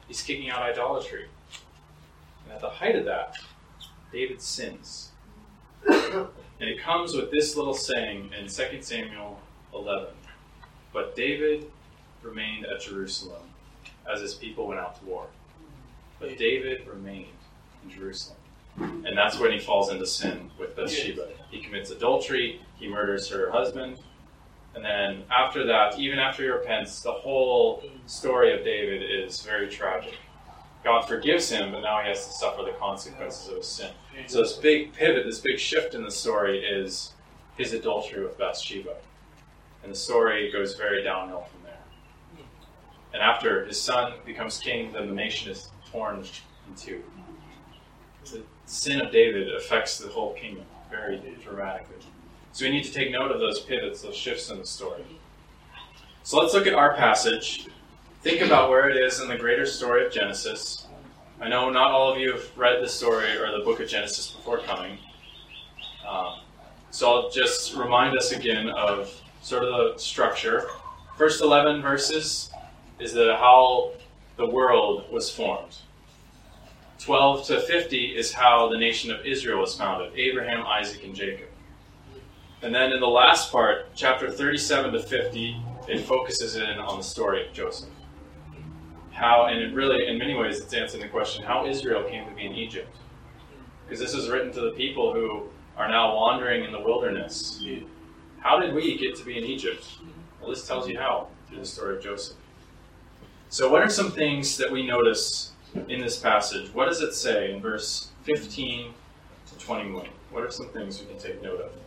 he's kicking out idolatry. And at the height of that, David sins. And it comes with this little saying in Second Samuel eleven. But David remained at Jerusalem as his people went out to war. But David remained in Jerusalem. And that's when he falls into sin with Bathsheba. He commits adultery, he murders her husband, and then after that, even after he repents, the whole story of David is very tragic. God forgives him, but now he has to suffer the consequences of his sin. So this big pivot, this big shift in the story is his adultery with Bathsheba. And the story goes very downhill from there. And after his son becomes king, then the nation is torn in two. The sin of David affects the whole kingdom very dramatically. So we need to take note of those pivots, those shifts in the story. So let's look at our passage. Think about where it is in the greater story of Genesis. I know not all of you have read the story or the book of Genesis before coming. Um, so I'll just remind us again of sort of the structure. First eleven verses is the how the world was formed. twelve to fifty is how the nation of Israel was founded, Abraham, Isaac, and Jacob. And then in the last part, chapter thirty-seven to fifty, it focuses in on the story of Joseph. How, and it really, in many ways, it's answering the question, how Israel came to be in Egypt. Because this is written to the people who are now wandering in the wilderness. How did we get to be in Egypt? Well, this tells you how, through the story of Joseph. So what are some things that we notice in this passage? What does it say in verse fifteen to twenty-one? What are some things we can take note of?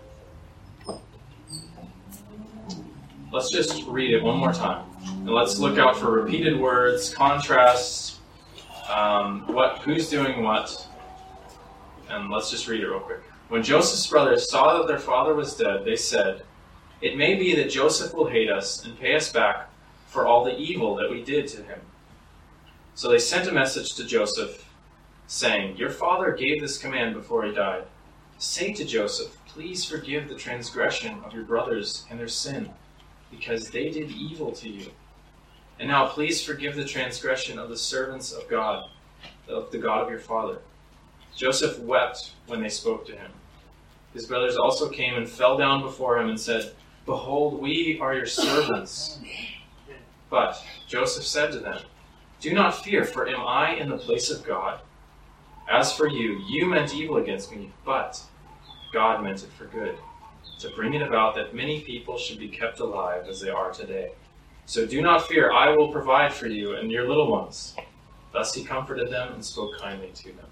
Let's just read it one more time. And let's look out for repeated words, contrasts, um, what, who's doing what. And let's just read it real quick. When Joseph's brothers saw that their father was dead, they said, "It may be that Joseph will hate us and pay us back for all the evil that we did to him." So they sent a message to Joseph, saying, "Your father gave this command before he died. Say to Joseph, please forgive the transgression of your brothers and their sin, because they did evil to you. And now please forgive the transgression of the servants of God, of the God of your father." Joseph wept when they spoke to him. His brothers also came and fell down before him and said, "Behold, we are your servants." But Joseph said to them, "Do not fear, for am I in the place of God? As for you, you meant evil against me, but God meant it for good, to bring it about that many people should be kept alive as they are today. So do not fear, I will provide for you and your little ones." Thus he comforted them and spoke kindly to them.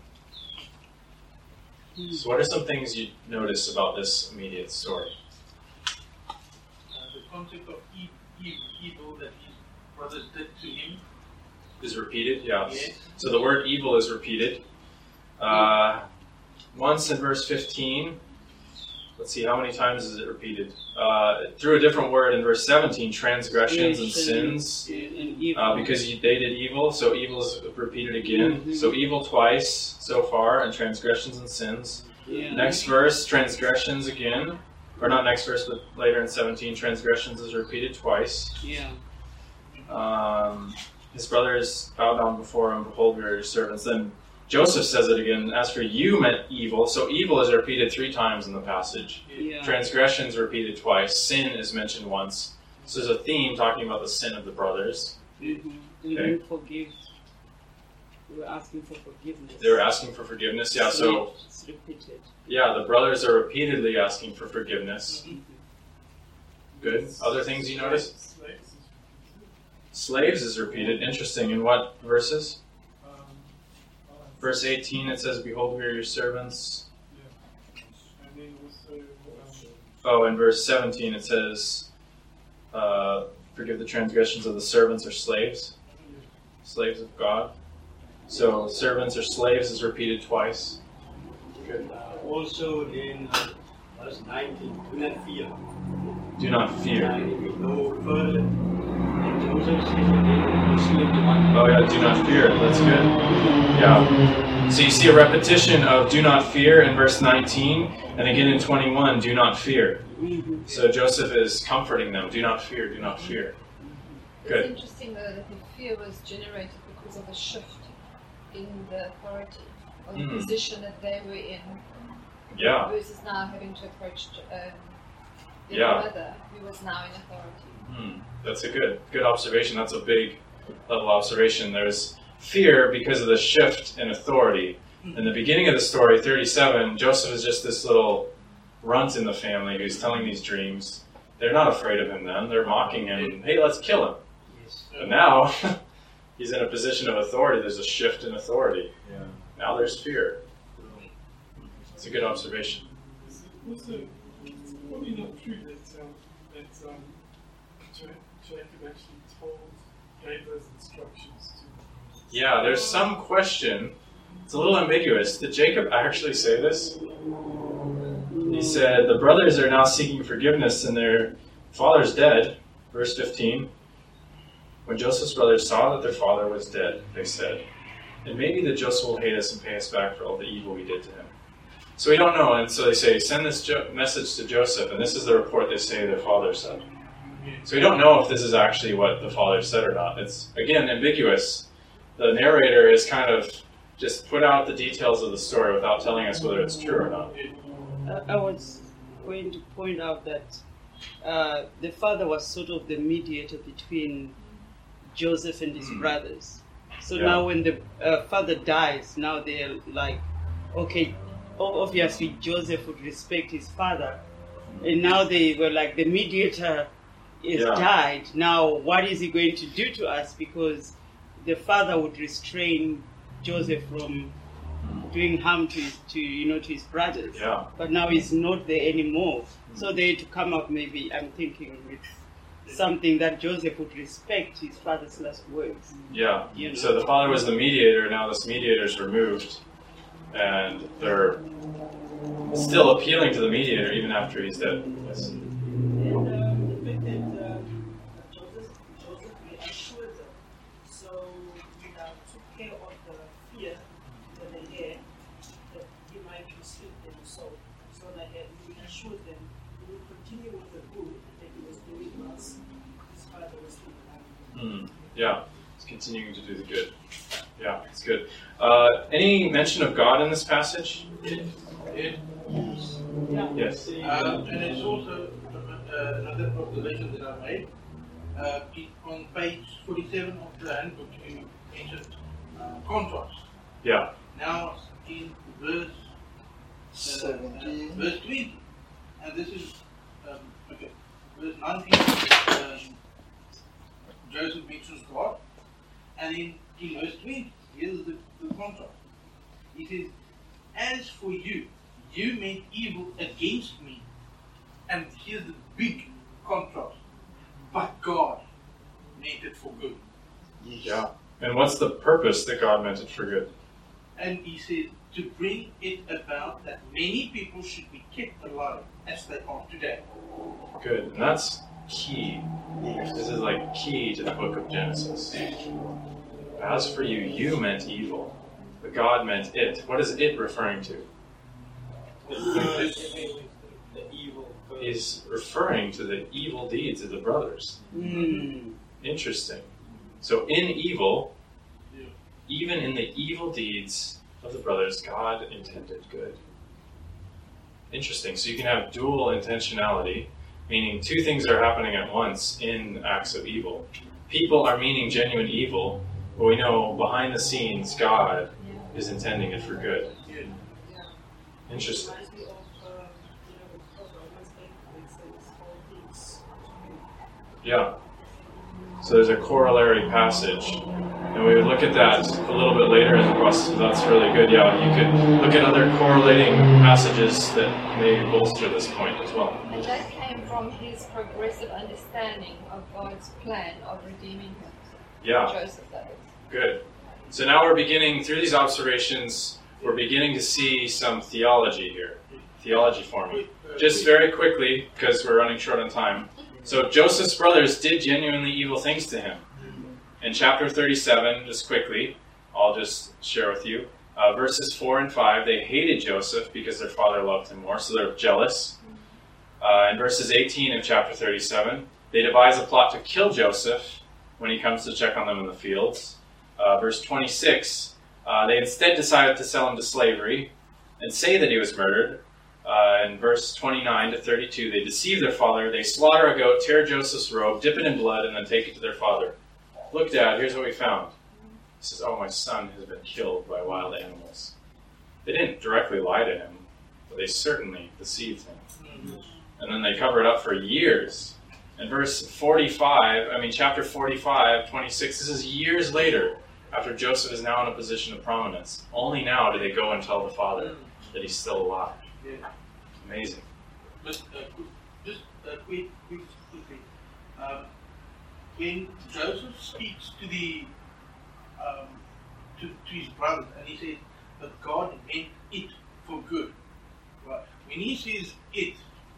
So what are some things you notice about this immediate story? Uh, the concept of e- e- evil that his brothers did to him is repeated, yeah. Yes. So the word evil is repeated. Uh, once in verse fifteen. Let's see, how many times is it repeated? Uh, through a different word in verse seventeen, transgressions and sins. Uh, because you, they did evil, so evil is repeated again. Mm-hmm. So evil twice so far, and transgressions and sins. Yeah. Next verse, transgressions again. Or not next verse, but later in seventeen, transgressions is repeated twice. Yeah. Um, his brothers bow down before him, "Behold, we are your servants." Then Joseph says it again, "As for you meant evil." So evil is repeated three times in the passage. Yeah. Transgression is repeated twice. Sin is mentioned once. So there's a theme talking about the sin of the brothers. Mm-hmm. Okay. Didn't forgive. They were asking for forgiveness. They were asking for forgiveness. Yeah, so it's repeated. Yeah, the brothers are repeatedly asking for forgiveness. Mm-hmm. Good. Other things you notice? Slaves. Slaves is repeated. Interesting. In what verses? Um, uh, Verse eighteen, it says, "Behold, we are your servants." yeah. And then also, um, Oh, in verse seventeen, it says, uh, "Forgive the transgressions of the servants or slaves." Slaves of God. So, servants or slaves is repeated twice. Good. Uh, also in uh, verse nineteen, do not fear. Do not fear. And if we go further, and Joseph says again, Muslim one. Oh yeah, do not fear. That's good. Yeah. So you see a repetition of "do not fear" in verse nineteen, and again in twenty-one, "do not fear." So Joseph is comforting them. Do not fear, do not fear. Good. It's interesting though that the fear was generated because of a shift in the authority or the Mm. position that they were in. Yeah. Versus now having to approach um, their Yeah. brother, who was now in authority. Hmm. That's a good good observation. That's a big level observation. There's fear because of the shift in authority. In the beginning of the story, thirty-seven, Joseph is just this little runt in the family who's telling these dreams. They're not afraid of him then. They're mocking him. Hey, let's kill him. Yes. But now, he's in a position of authority. There's a shift in authority. Yeah. Now there's fear. It's a good observation. It's also, it's probably not true that, um, that um, Ja- Jacob actually told, gave those instructions to. Yeah, there's some question. It's a little ambiguous. Did Jacob actually say this? He said, the brothers are now seeking forgiveness and their father's dead. Verse fifteen. When Joseph's brothers saw that their father was dead, they said, and maybe that Joseph will hate us and pay us back for all the evil we did to him. So we don't know, and so they say, send this jo- message to Joseph, and this is the report they say their father said. So we don't know if this is actually what the father said or not. It's, again, ambiguous. The narrator has kind of just put out the details of the story without telling us whether it's true or not. Uh, I was going to point out that uh, the father was sort of the mediator between Joseph and his Mm. brothers. So Yeah. now when the uh, father dies, now they're like, okay, o- obviously Joseph would respect his father. And now they were like, the mediator is Yeah. died. Now what is he going to do to us? Because the father would restrain Joseph from doing harm to his, to you know to his brothers. Yeah. But now he's not there anymore. So they had to come up, maybe I'm thinking, with something that Joseph would respect his father's last words. Yeah. You know? So the father was the mediator, now this mediator's removed, and they're still appealing to the mediator even after he's dead. Yes. And um, the fact that um, Joseph, Joseph reassured them, so you know, took care of the fear that they had, that he might restrict them, so so that he reassured them he would continue with the good that he was doing once his father was still alive. Mm. Yeah. He's continuing to do the good. Yeah, it's good. Uh, any mention of God in this passage? It, it, Yes. uh, and it's also uh, another observation that I made. Uh, it, on page forty-seven of the handbook, you mentioned uh, contrast. Yeah. Now in verse uh, seventeen. uh, verse twenty, and this is um, okay. Verse nineteen, um, Joseph mentions God, and in, in verse twenty, here's the, the contrast. He says, "As for you, you meant evil against me," and here's the big contrast. But God meant it for good. Yeah. And what's the purpose that God meant it for good? And he says, to bring it about that many people should be kept alive as they are today. Good. And that's key. This is like key to the book of Genesis. As for you, you meant evil, but God meant it. What is it referring to? The evil. He's referring to the evil deeds of the brothers. Mm. Interesting. So in evil, Yeah. even in the evil deeds of the brothers, God intended good. Interesting. So you can have dual intentionality, meaning two things are happening at once in acts of evil. People are meaning genuine evil, but we know behind the scenes God is intending it for good. Yeah. Interesting. Reminds me of, um, you know, of Romans eight, where it says all things to Yeah. So there's a corollary passage, and we would look at that a little bit later in the process. That's really good. Yeah, you could look at other correlating passages that may bolster this point as well. And that came from his progressive understanding of God's plan of redeeming him. Yeah, Joseph, that is. good. So now we're beginning, through these observations, we're beginning to see some theology here, theology forming. Just very quickly, because we're running short on time. So Joseph's brothers did genuinely evil things to him. In chapter thirty-seven, just quickly, I'll just share with you. Uh, verses four and five, they hated Joseph because their father loved him more, so they're jealous. Uh, in verses eighteen of chapter thirty-seven, they devise a plot to kill Joseph when he comes to check on them in the fields. Uh, verse twenty-six, uh, they instead decided to sell him to slavery and say that he was murdered. Uh, in verse twenty-nine to thirty-two, they deceive their father. They slaughter a goat, tear Joseph's robe, dip it in blood, and then take it to their father. Look, Dad, here's what we found. He says, oh, my son has been killed by wild animals. They didn't directly lie to him, but they certainly deceived him. And then they cover it up for years. In verse forty-five, I mean, chapter forty-five, twenty-six, this is years later, after Joseph is now in a position of prominence. Only now do they go and tell the father that he's still alive. Yeah. Amazing. But uh, just uh, quick, quick, quickly. Um, when Joseph speaks to the um, to, to his brothers, and he says, "But God meant it for good." Right? When he says "it,"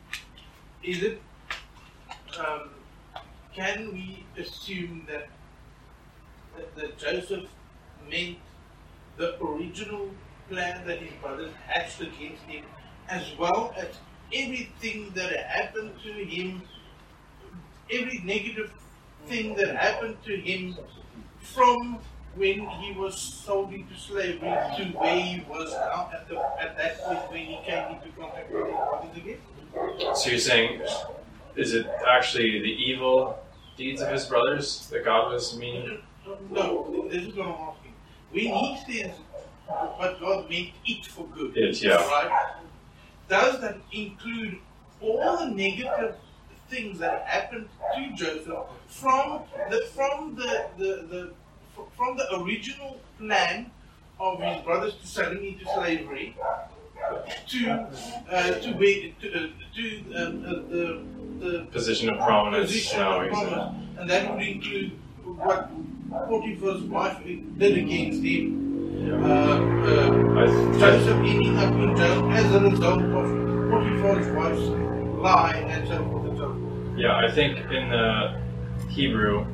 is it? Um, can we assume that, that that Joseph meant the original plan that his brothers hatched against him, as well as everything that happened to him, every negative thing that happened to him from when he was sold into slavery to where he was now at, the, at that point when he came into contact with his brothers again? So you're saying, is it actually the evil deeds of his brothers that God was meaning? No, this is what I'm asking. When he says, but God meant it for good, It, yeah. right? Does that include all the negative things that happened to Joseph from the from the, the, the from the original plan of his brothers to sell him into slavery to uh, to be to, uh, to um, uh, the the Position of prominence. position now of he's in. prominence, and that would include what Potiphar's wife did against him. Yeah. Uh, uh, I th- Joseph ending up in jail as a result of Potiphar's wife's lie and so forth and so forth. Yeah, I think in the Hebrew,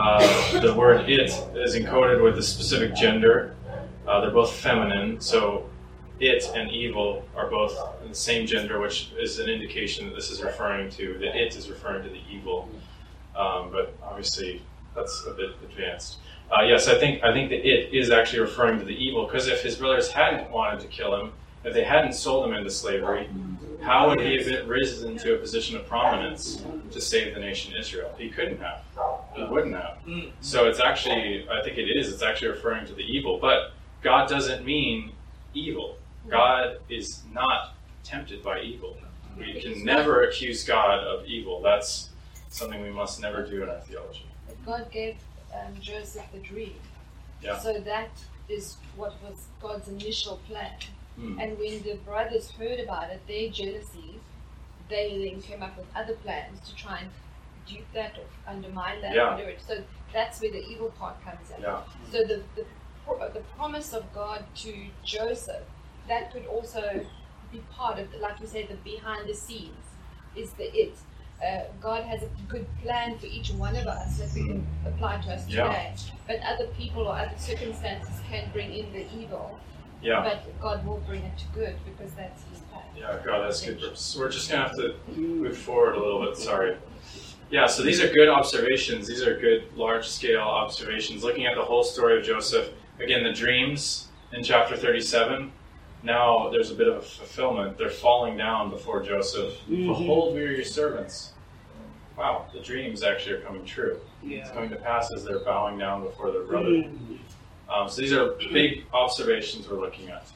uh, the word it is encoded with a specific gender. Uh, they're both feminine, so it and evil are both the same gender, which is an indication that this is referring to, that it is referring to the evil. Um, but obviously, that's a bit advanced. Uh, yes, I think I think that it is actually referring to the evil, because if his brothers hadn't wanted to kill him, if they hadn't sold him into slavery, how would he have been risen to a position of prominence to save the nation Israel? He couldn't have. He wouldn't have. So it's actually, I think it is, it's actually referring to the evil. But God doesn't mean evil. God is not tempted by evil. We can never accuse God of evil. That's something we must never do in our theology. God gave um, Joseph the dream. Yeah. So that is what was God's initial plan. Hmm. And when the brothers heard about it, their jealousies, they then came up with other plans to try and dupe that or undermine that. Yeah. Or do it. So that's where the evil part comes in. Yeah. So the, the the promise of God to Joseph, that could also be part of, the, like we say, the behind the scenes, is the it. Uh, God has a good plan for each one of us that we can apply to us today. Yeah. But other people or other circumstances can bring in the evil. Yeah. But God will bring it to good because that's His plan. Yeah, God has good purpose. We're just going to have to move forward a little bit, sorry. Yeah, so these are good observations. These are good large-scale observations. Looking at the whole story of Joseph, again, the dreams in chapter thirty-seven, now there's a bit of a fulfillment. They're falling down before Joseph. Mm-hmm. Behold, we are your servants. Wow, the dreams actually are coming true. Yeah. It's coming to pass as they're bowing down before their brother. Mm-hmm. Um, so these are big observations we're looking at.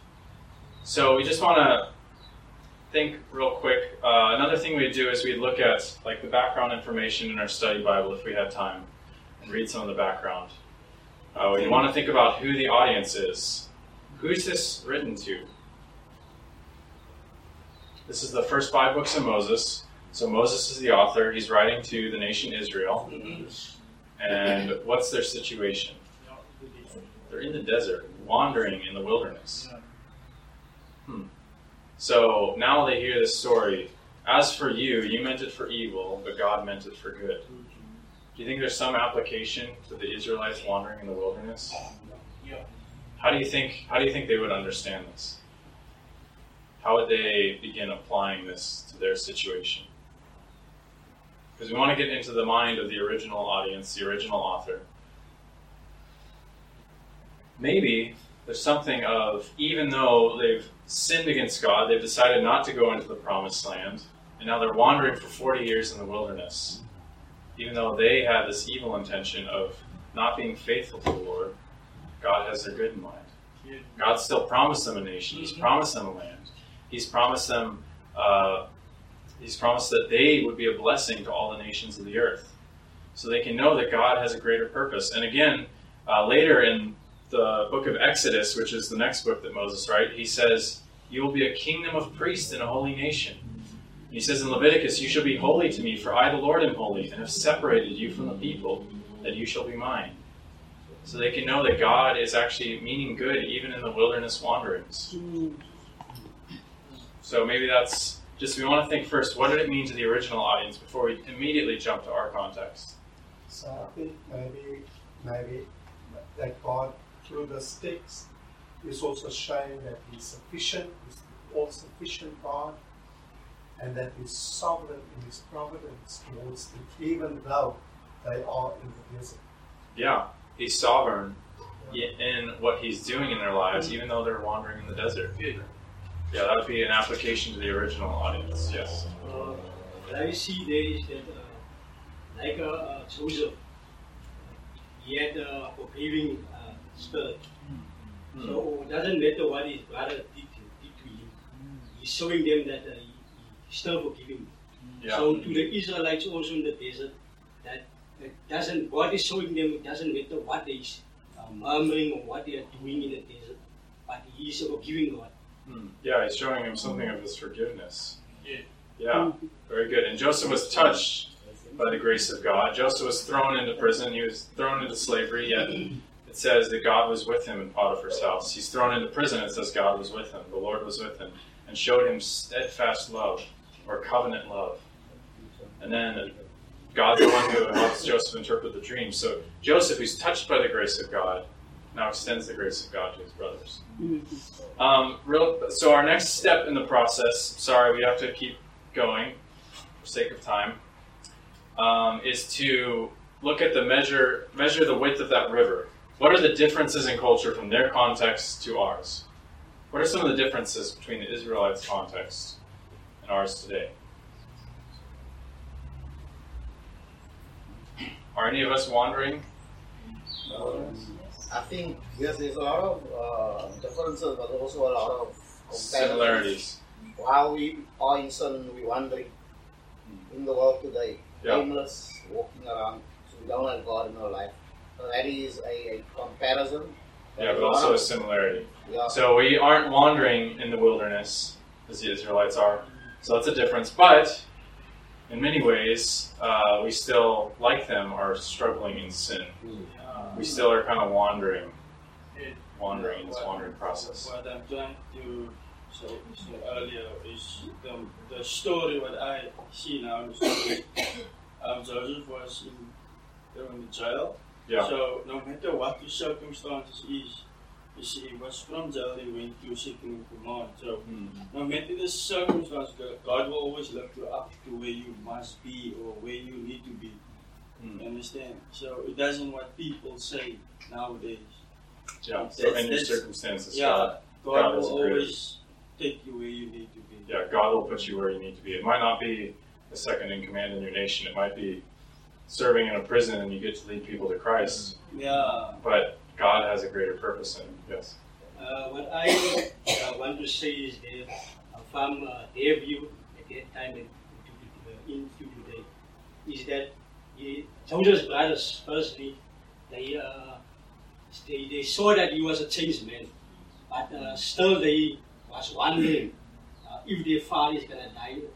So we just want to think real quick. Uh, another thing we do is we look at like the background information in our study Bible if we had time, and read some of the background. Uh, we want to think about who the audience is. Who's this written to? This is the first five books of Moses. So Moses is the author. He's writing to the nation Israel. And what's their situation? They're in the desert, wandering in the wilderness. Hmm. So now they hear this story. As for you, you meant it for evil, but God meant it for good. Do you think there's some application to the Israelites wandering in the wilderness? How do you think? How do you think they would understand this? How would they begin applying this to their situation? Because we want to get into the mind of the original audience, the original author. maybe there's something of, even though they've sinned against God, they've decided not to go into the promised land, and now they're wandering for forty years in the wilderness. Even though they had this evil intention of not being faithful to the Lord, God has their good in mind. God still promised them a nation. He's promised them a land. He's promised them, uh, He's promised that they would be a blessing to all the nations of the earth. So they can know that God has a greater purpose. And again, uh, later in the book of Exodus, which is the next book that Moses writes, he says, you will be a kingdom of priests and a holy nation. And he says in Leviticus, you shall be holy to me, for I, the Lord, am holy, and have separated you from the people, that you shall be mine. So they can know that God is actually meaning good even in the wilderness wanderings. So maybe that's just, we want to think first, what did it mean to the original audience before we immediately jump to our context? So I think maybe, maybe that God, through the sticks, is also showing that He's sufficient, He's the all-sufficient God, and that He's sovereign in His providence towards them, even though they are in the desert. Yeah, He's sovereign in what He's doing in their lives, even though they're wandering in the desert. Yeah, that would be an application to the original audience, yes. Uh, what I see there is that, uh, like uh, uh, Joseph, he had a forgiving uh, spirit. Mm. So it doesn't matter what his brother did, did to him. He's showing them that uh, he, he's still forgiving. Yeah. So to the Israelites also in the desert, that it doesn't, God is showing them it doesn't matter what they are murmuring or what they are doing in the desert, but He is a forgiving God. Hmm. Yeah, He's showing him something of His forgiveness. Yeah. Yeah, very good. And Joseph was touched by the grace of God. Joseph was thrown into prison. He was thrown into slavery, yet it says that God was with him in Potiphar's house. He's thrown into prison. It says God was with him. The Lord was with him and showed him steadfast love, or covenant love. And then God's the one who helps Joseph interpret the dream. So Joseph, who's touched by the grace of God, now extends the grace of God to his brothers. Um, real, so our next step in the process, sorry, we have to keep going for sake of time, um, is to look at the measure, measure the width of that river. What are the differences in culture from their context to ours? What are some of the differences between the Israelites' context and ours today? Are any of us wandering? I think yes, there's a lot of uh, differences, but also a lot of similarities. How we are in sin, we wandering in the world today, yeah. aimless, walking around, so we don't have God in our life. So that is a, a comparison. Yeah, but also a similarity. Yeah. So we aren't wandering in the wilderness as the Israelites are. So that's a difference. But in many ways, uh, we still, like them, are struggling in sin. We still are kind of wandering, wandering in this wandering process. What I'm trying to say, say earlier is the, the story what I see now. The story, um, Joseph was in, in the jail. Yeah. So no matter what the circumstances is, you see, he was from jail, he went to second in command. So mm. no matter the circumstances, God will always lift you up to where you must be or where you need to be. Mm. You understand? So it doesn't what people say nowadays. Yeah, so that's, in your circumstances, yeah, God, God, God will always take you where you need to be. Yeah, God will put you where you need to be. It might not be the second in command in your nation. It might be serving in a prison and you get to lead people to Christ. Yeah. But God has a greater purpose in it. Yes. Uh, what I uh, want to say is that uh, from uh, their view at that time and into, into today, is that the Joseph's brothers, firstly, they, uh, they they saw that he was a changed man, but uh, still they was wondering uh, if their father is gonna die, and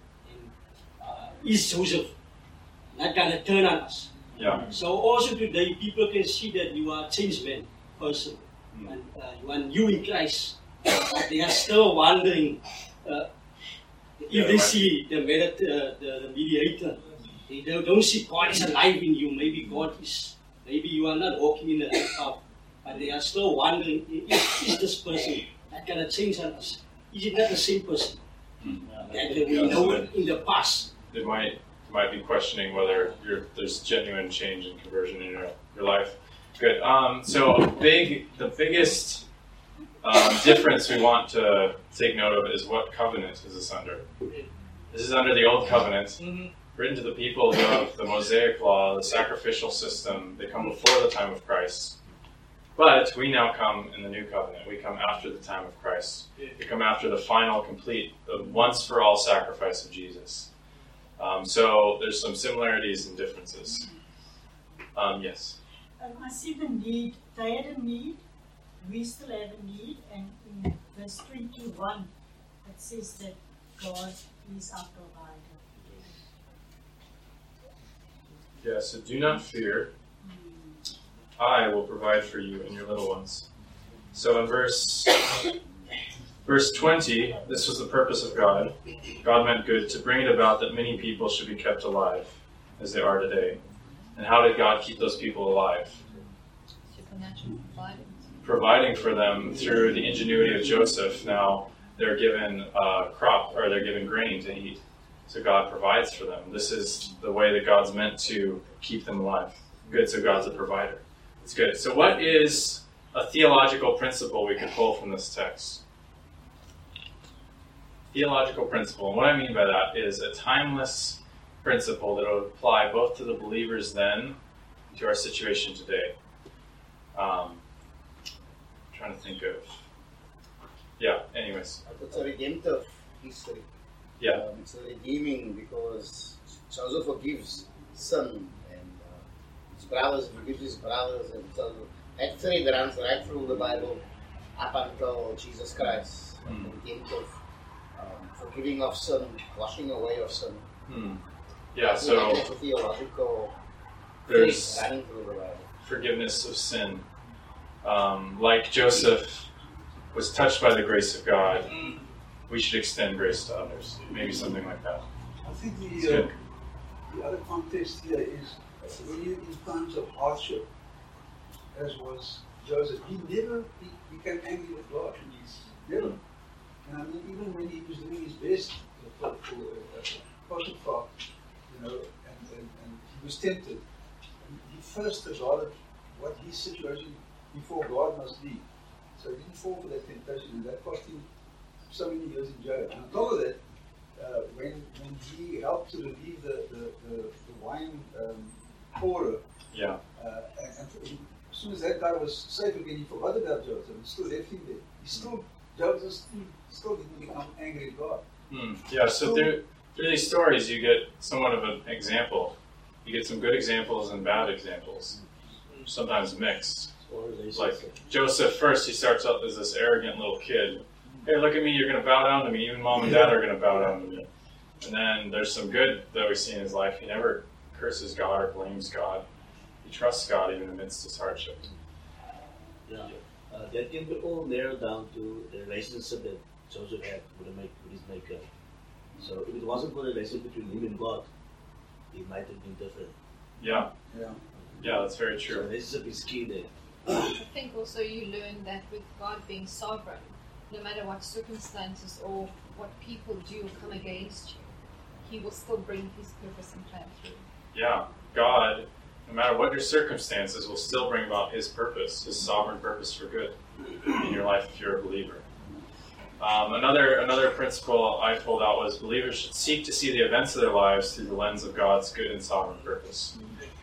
uh, is Joseph not gonna turn on us? Yeah. So also today, people can see that you are a changed man, person, mm. and uh, you are new in Christ, but they are still wondering uh, if yeah, they right. see the, medit- uh, the the mediator. They don't see God is alive in you. Maybe God is, maybe you are not walking in the right path. But they are still wondering, is, is this person that gonna change on us? Is it not the same person mm. that yeah, we know so in the past? They might, they might be questioning whether you're, there's genuine change and conversion in your, your life. Good. Um, so big, the biggest um, difference we want to take note of is what covenant is this under. This is under the Old Covenant, Mhm. written to the people who have the Mosaic Law, the sacrificial system. They come before the time of Christ. But we now come in the New Covenant. We come after the time of Christ. We come after the final, complete, the once-for-all sacrifice of Jesus. Um, so there's some similarities and differences. Um, yes? Um, I see the need. They had a need. We still have a need. And in verse twenty-one, it says that God is our provider. Yeah, so do not fear. I will provide for you and your little ones. So in verse verse twenty, this was the purpose of God. God meant good to bring it about that many people should be kept alive as they are today. And how did God keep those people alive? Supernatural providence. Providing for them through the ingenuity of Joseph. Now they're given a crop, or they're given grain to eat. So God provides for them. This is the way that God's meant to keep them alive. Good, so God's a provider. It's good. So what is a theological principle we could pull from this text? Theological principle. And what I mean by that is a timeless principle that would apply both to the believers then and to our situation today. Um, I'm trying to think of... Yeah, anyways. It's a redemptive history. Yeah. Um, it's a redeeming because Joseph forgives sin and uh, his brothers forgives his brothers, and so that thread runs right through the Bible up until Jesus Christ. Mm. The redemptive um, forgiving of sin, washing away of sin. Hmm. Yeah, I think so that's a theological there's thread running through the Bible. forgiveness of sin. Um, like Joseph was touched by the grace of God, we should extend grace to others. Maybe something like that. I think It's the, uh, good. the other context here is when you're in times of hardship, as was Joseph, he never be, became angry with God. He's never. And I mean, even when he was doing his best for, for uh, Potiphar, you know, and, and, and he was tempted, and he first regarded what his situation before God must be. So he didn't fall for that temptation, and that cost him so many years in jail. And on top of that, uh, when when he helped to relieve the, the, the, the wine um, pourer, Yeah. uh, and, and as soon as that guy was safe again, he forgot about Joseph and still left him there. He still, Joseph still, still didn't become angry at God. Hmm. Yeah, so through, through these stories, you get somewhat of an example. You get some good examples and bad examples, sometimes mixed. Like Joseph, first he starts out as this arrogant little kid. Hey, look at me, you're going to bow down to me. Even mom and dad are going to bow down to me. And then there's some good that we see in his life. He never curses God or blames God. He trusts God even amidst his hardship. Yeah, uh, that can be all narrowed down to the relationship that Joseph had with, the make, with his maker. So if it wasn't for the relationship between him and God, it might have been different. Yeah. Yeah. Yeah, that's very So true. the relationship is key there. I think also you learn that with God being sovereign, no matter what circumstances or what people do or come against you, He will still bring His purpose and plan through. Yeah, God, no matter what your circumstances, will still bring about His purpose, His sovereign purpose for good in your life if you're a believer. Um, another another principle I pulled out was believers should seek to see the events of their lives through the lens of God's good and sovereign purpose.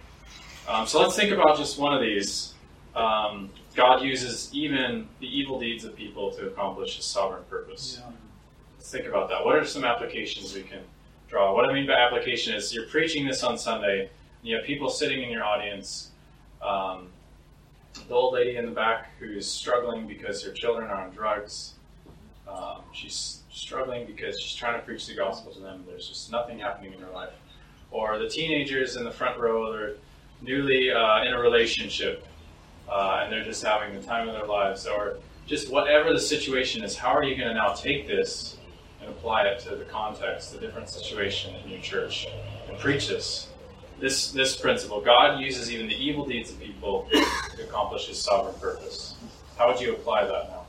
Um, so let's think about just one of these. Um, God uses even the evil deeds of people to accomplish His sovereign purpose. Yeah. Let's think about that. What are some applications we can draw? What I mean by application is you're preaching this on Sunday, and you have people sitting in your audience. Um, the old lady in the back who's struggling because her children are on drugs. Um, she's struggling because she's trying to preach the gospel to them. There's just nothing happening in her life. Or the teenagers in the front row, they're newly uh, in a relationship, uh, and they're just having the time of their lives. Or just whatever the situation is, how are you going to now take this and apply it to the context, the different situation in your church, and preach this? This this principle. God uses even the evil deeds of people to accomplish His sovereign purpose. How would you apply that now?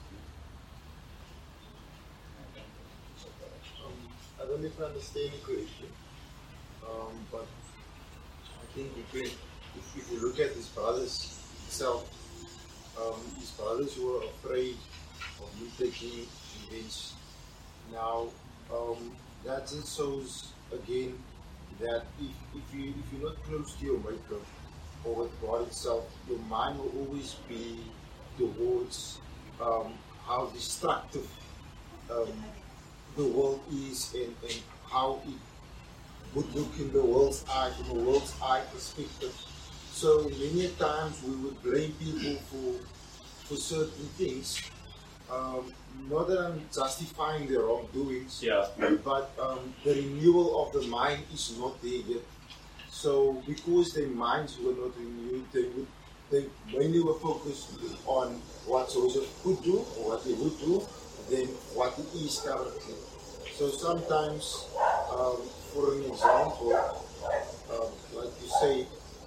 I don't know if I understand the question, um, but I think if, we, if, if you look at his brothers, itself, um, his brothers were afraid of him taking revenge. Now, um, that just shows again that if, if, you, if you're not close to your Maker or with God itself, your mind will always be towards um, how destructive um, the world is and, and how it would look in the world's eye, from a world's eye perspective. So many times we would blame people for for certain things. Um, not that I'm justifying their wrongdoings, yeah. but um, the renewal of the mind is not there yet. So because their minds were not renewed, they would they mainly were focused on what Joseph could do or what he would do than what he is currently. So sometimes, um, for an example, um, like you say,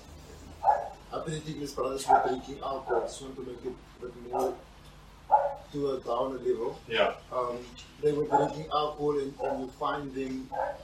I think his brothers were drinking alcohol. I just want to make it a bit more to a down a level. Yeah. Um, they were drinking alcohol, and, and you find them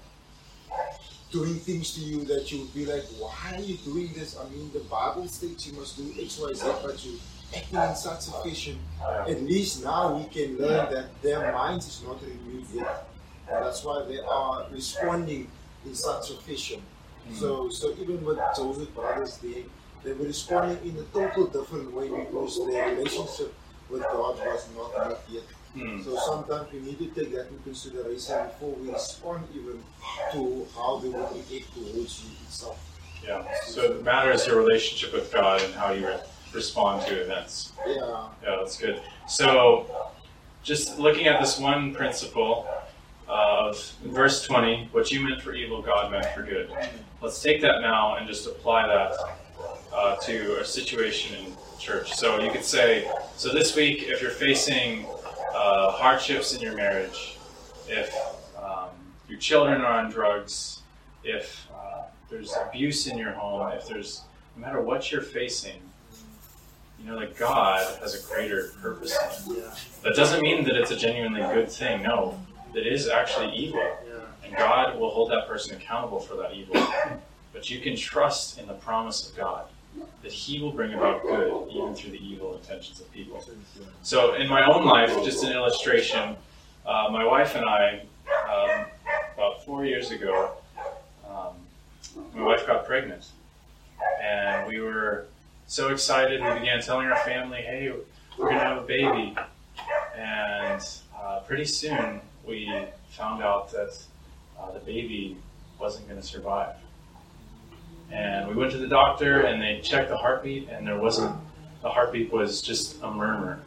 doing things to you that you would be like, why are you doing this? I mean, the Bible states you must do X, Y, Z, but you acting in such a fashion. At least now we can learn that their minds is not renewed yet. And that's why they are responding in such a fashion. Mm. So, so even with Joseph brothers, they they were responding in a total different way because their relationship with God was not met yet. Mm. So sometimes we need to take that into consideration before we respond even to how they will react towards you itself. Yeah. So it matters your relationship with God and how you re- respond to events. Yeah. Yeah, that's good. So just looking at this one principle of verse twenty, what you meant for evil, God meant for good. Let's take that now and just apply that uh, to a situation in church. So you could say, so this week, if you're facing uh, hardships in your marriage, if um, your children are on drugs, if uh, there's abuse in your home, if there's, no matter what you're facing, you know that God has a greater purpose in it. That doesn't mean that it's a genuinely good thing. No. That is actually evil, and God will hold that person accountable for that evil. But you can trust in the promise of God that He will bring about good even through the evil intentions of people. So in my own life, just an illustration, uh, my wife and I, um, about four years ago, um, my wife got pregnant, and we were so excited. We began telling our family, "Hey, we're going to have a baby," and uh, pretty soon we found out that uh, the baby wasn't going to survive. And we went to the doctor and they checked the heartbeat, and there wasn't, the heartbeat was just a murmur.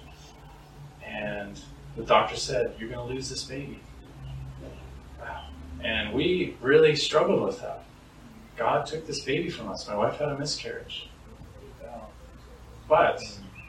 And the doctor said, "You're going to lose this baby." Wow. And we really struggled with that. God took this baby from us. My wife had a miscarriage. But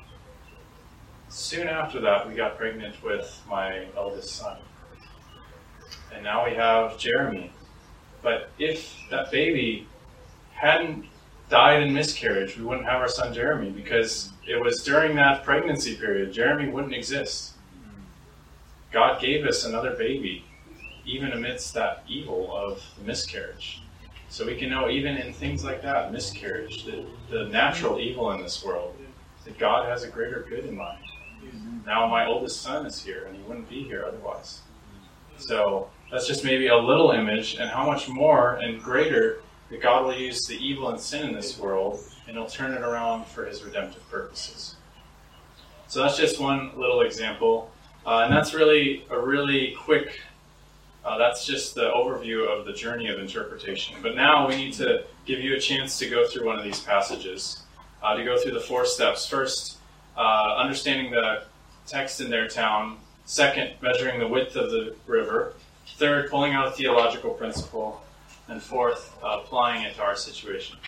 soon after that, we got pregnant with my eldest son. And now we have Jeremy. But if that baby hadn't died in miscarriage, we wouldn't have our son Jeremy, because it was during that pregnancy period, Jeremy wouldn't exist. God gave us another baby, even amidst that evil of the miscarriage. So we can know even in things like that, miscarriage, the, the natural evil in this world, that God has a greater good in mind. Now my oldest son is here, and he wouldn't be here otherwise. So that's just maybe a little image, and how much more and greater that God will use the evil and sin in this world, and He'll turn it around for His redemptive purposes. So that's just one little example, uh, and that's really a really quick, uh, that's just the overview of the journey of interpretation. But now we need to give you a chance to go through one of these passages, uh, to go through the four steps. First, uh, understanding the text in their town. Second, measuring the width of the river. Third, pulling out a theological principle. And fourth, uh, applying it to our situation.